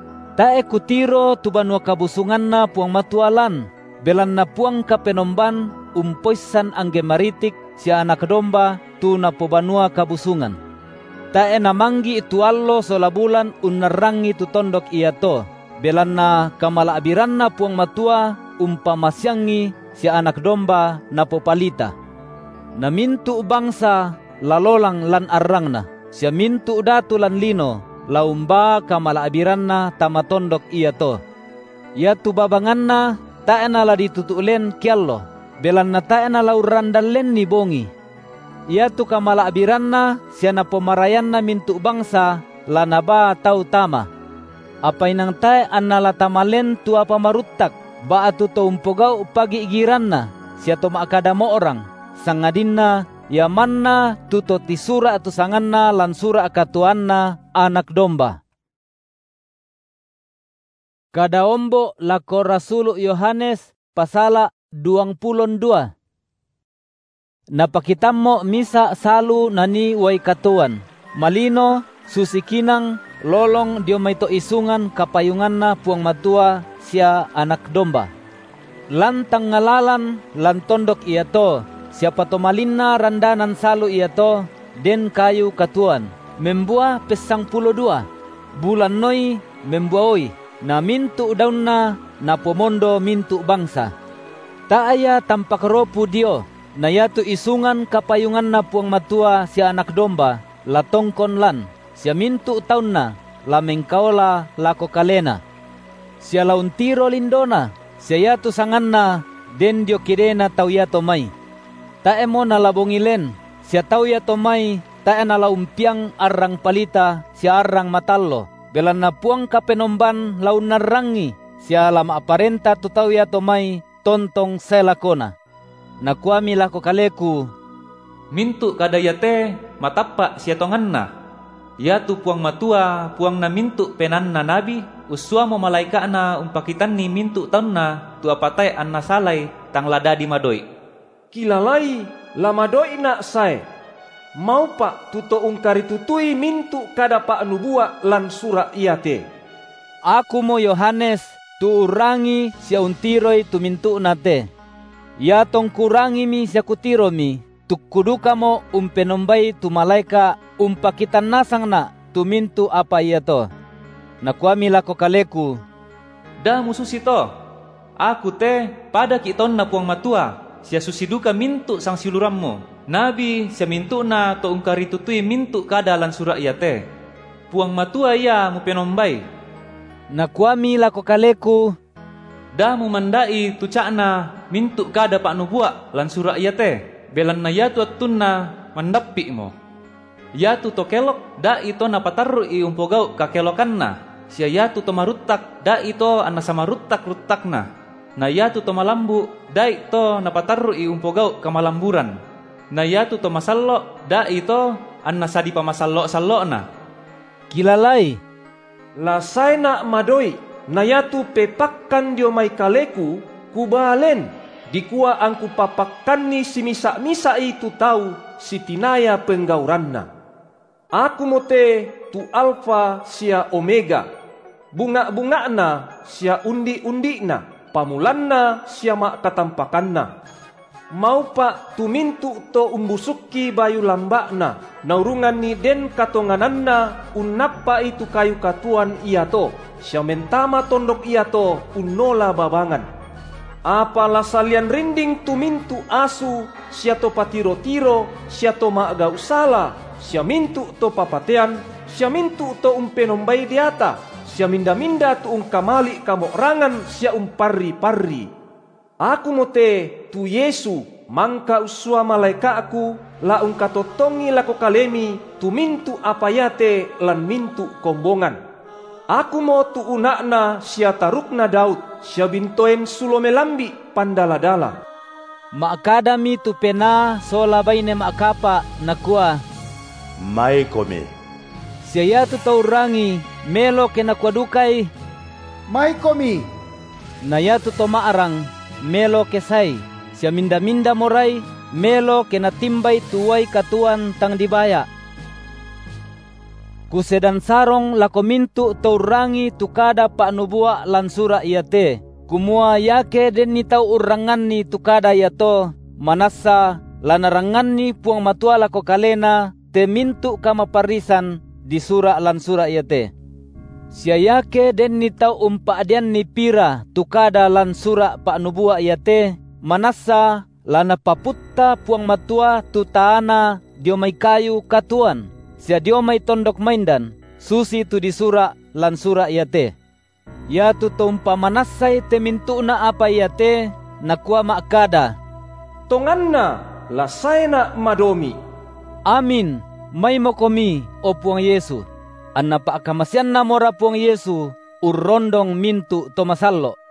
[SPEAKER 1] Tae kutiro tu banua kabusungan na puang matualan, belan na puang kapenomban umpoisan angge maritik si anak domba tu na po banua kabusungan. Tae namanggi itu allo sola bulan unarangi tu tondok ia to, belan na kamalaabiran na puang matua umpamasyangi si anak domba na po palita. Na mintu bangsa lalolang lan arrang na, siya mintu datu lan lino, laumba kamalaabiran na tamatondok iya to. Ia tu babangan na tae na la ditutulen kiallo, belan na tae na laurandalen ni bongi. Ia tu kamalaabiran na siya na pomarayan na mintu bangsa lanaba tau tama. Apay nang tae an nalatamalen tu apa maruttak, ba atu to umpogaw pagigiran na, siya to maakadamo orang, sangadin na yaman na tuto tisura atu sangan na lansura akatuan na anak domba. Kadaombo lako Rasulu Yohanes pasala 22. Napakitammo misa salu nani way katuan, malino susikinang lolong dio may to isungan kapayungan na puang matua siya anak domba. Lantang ngalalan lantondok iya to, siapa to malinna randanan salu iya to, den kayu katuan, membua pesang 12, bulan noi membuaoi, na mintu daun na pomondo mintu bangsa. Taaya tampak ropu dio, na yato isungan kapayungan na puang matua si anak domba, latongkon lan, siya mintu taon na, lameng kaola lako kalena. Siya launtiro lindona, siya yato sangan na, den dio kirena tau yato may. Tae mo nalabongilen, siya tau yato may, tae nalaumpiang arang palita, siya arang matallo. Belan na puang kapenomban laun narangi, siya lama aparenta tutau yato may, tontong selakona. Nakuami lako kaleku,
[SPEAKER 12] mintu kadayate matapa siya tongan na. Yatu puang matua, puang na mintu penan na nabi, uswa mo malaika na umpakitan ni mintu taon na, tu apatay an nasalay tang lada di madoy.
[SPEAKER 2] Kilalay, lamadoy na say. Mau pak tuto ungkari tutui mintu kada pak nubuwa lan sura iate.
[SPEAKER 1] Aku mo Yohanes, tu urangi siya untiroy tu mintu nate. Ya tong kurangi mi siya kutiro mi, tu kuduka mo penombai tu malaika pakitan nasang na tu mintu apa iya to. Nakuami lako kaleku,
[SPEAKER 12] da mususi to. Aku te pada kiton na puang matua, siya susiduka mintu sang siluram mo. Nabi siya mintu na to ungkari tutui mintu kada lan sura iya te. Puang matua iya mo penombai.
[SPEAKER 1] Nakuami lako kaleku,
[SPEAKER 12] da mu mandai tu cakna mintu kada pak nubuak lan sura iya te. Belan na yatu atun na mandappi mo. Yatu to kelok da ito napatarru i umpogau kakelokan na. Siya yatu to maruttak da ito anna sama ruttak na. Na yatu to malambu da ito napatarru i umpogau kamalamburan. Na yatu to masallo da ito anna sadi pamasallo na.
[SPEAKER 1] Kilalay,
[SPEAKER 2] lasay na madoy, na yatu pepakkan dio may kaleku, kubalen, dikua angku papakkan ni si misa-misa itu tahu si tinaya penggauran na. Aku mote tu alfa sia omega, bunga-bunga na sia undi-undi na, pamulan na sia mak katampakan na. Mau pak tu mintu to umbusuki bayu lambak na, naurungan ni den katonganan na, unapa itu kayu katuan iya to, sia mentama tondok iya to, unola babangan. Apalah salian rinding tu mintu asu, sia to patiro-tiro, sia to mak gau sala, sia mintu to papatean, sia mintu to penombai diata, sia minda-minda tu kamali kamok rangan, sia parri-parri. Aku mote tu Yesu mangka usua malaika aku la katotongi lako kalemi tu mintu apayate lan mintu kombongan. Aku mo tu unakna sia tarukna Daud sia bintoen sulomelambi pandaladala.
[SPEAKER 1] Makadami tu pena sola baine makapa nakua
[SPEAKER 14] mai komi.
[SPEAKER 1] Sia tu taurangi melo kena kuadukai
[SPEAKER 9] mai komi.
[SPEAKER 1] Naya tu to maarang melo kesai, siya minda-minda moray, melo kenatimbay tuway katuan tang dibaya. Kusedan sarong lakomintu taurangi tukada paanubua lansura iyate. Kumua yake den ni tau urangan ni tukada yato, manasa lanarangan ni puang matua lako kalena, te mintu kamaparisan di sura lansura iyate. Siya yake den ni tau umpaadian ni pira tukada lan sura pa nubua yate manasa lana paputta puang matua tutaana dio may kayu katuan siya dio may tondok maindan susi tu di sura lan sura yate ya tu tumpa manasay te mintu na apa yate nakua makada
[SPEAKER 2] tonganna lasay na madomi.
[SPEAKER 1] Amin may mo komi o puang Yesu. Anna pa akamasyan na mora puang Yesu urrondong mintu to masallo.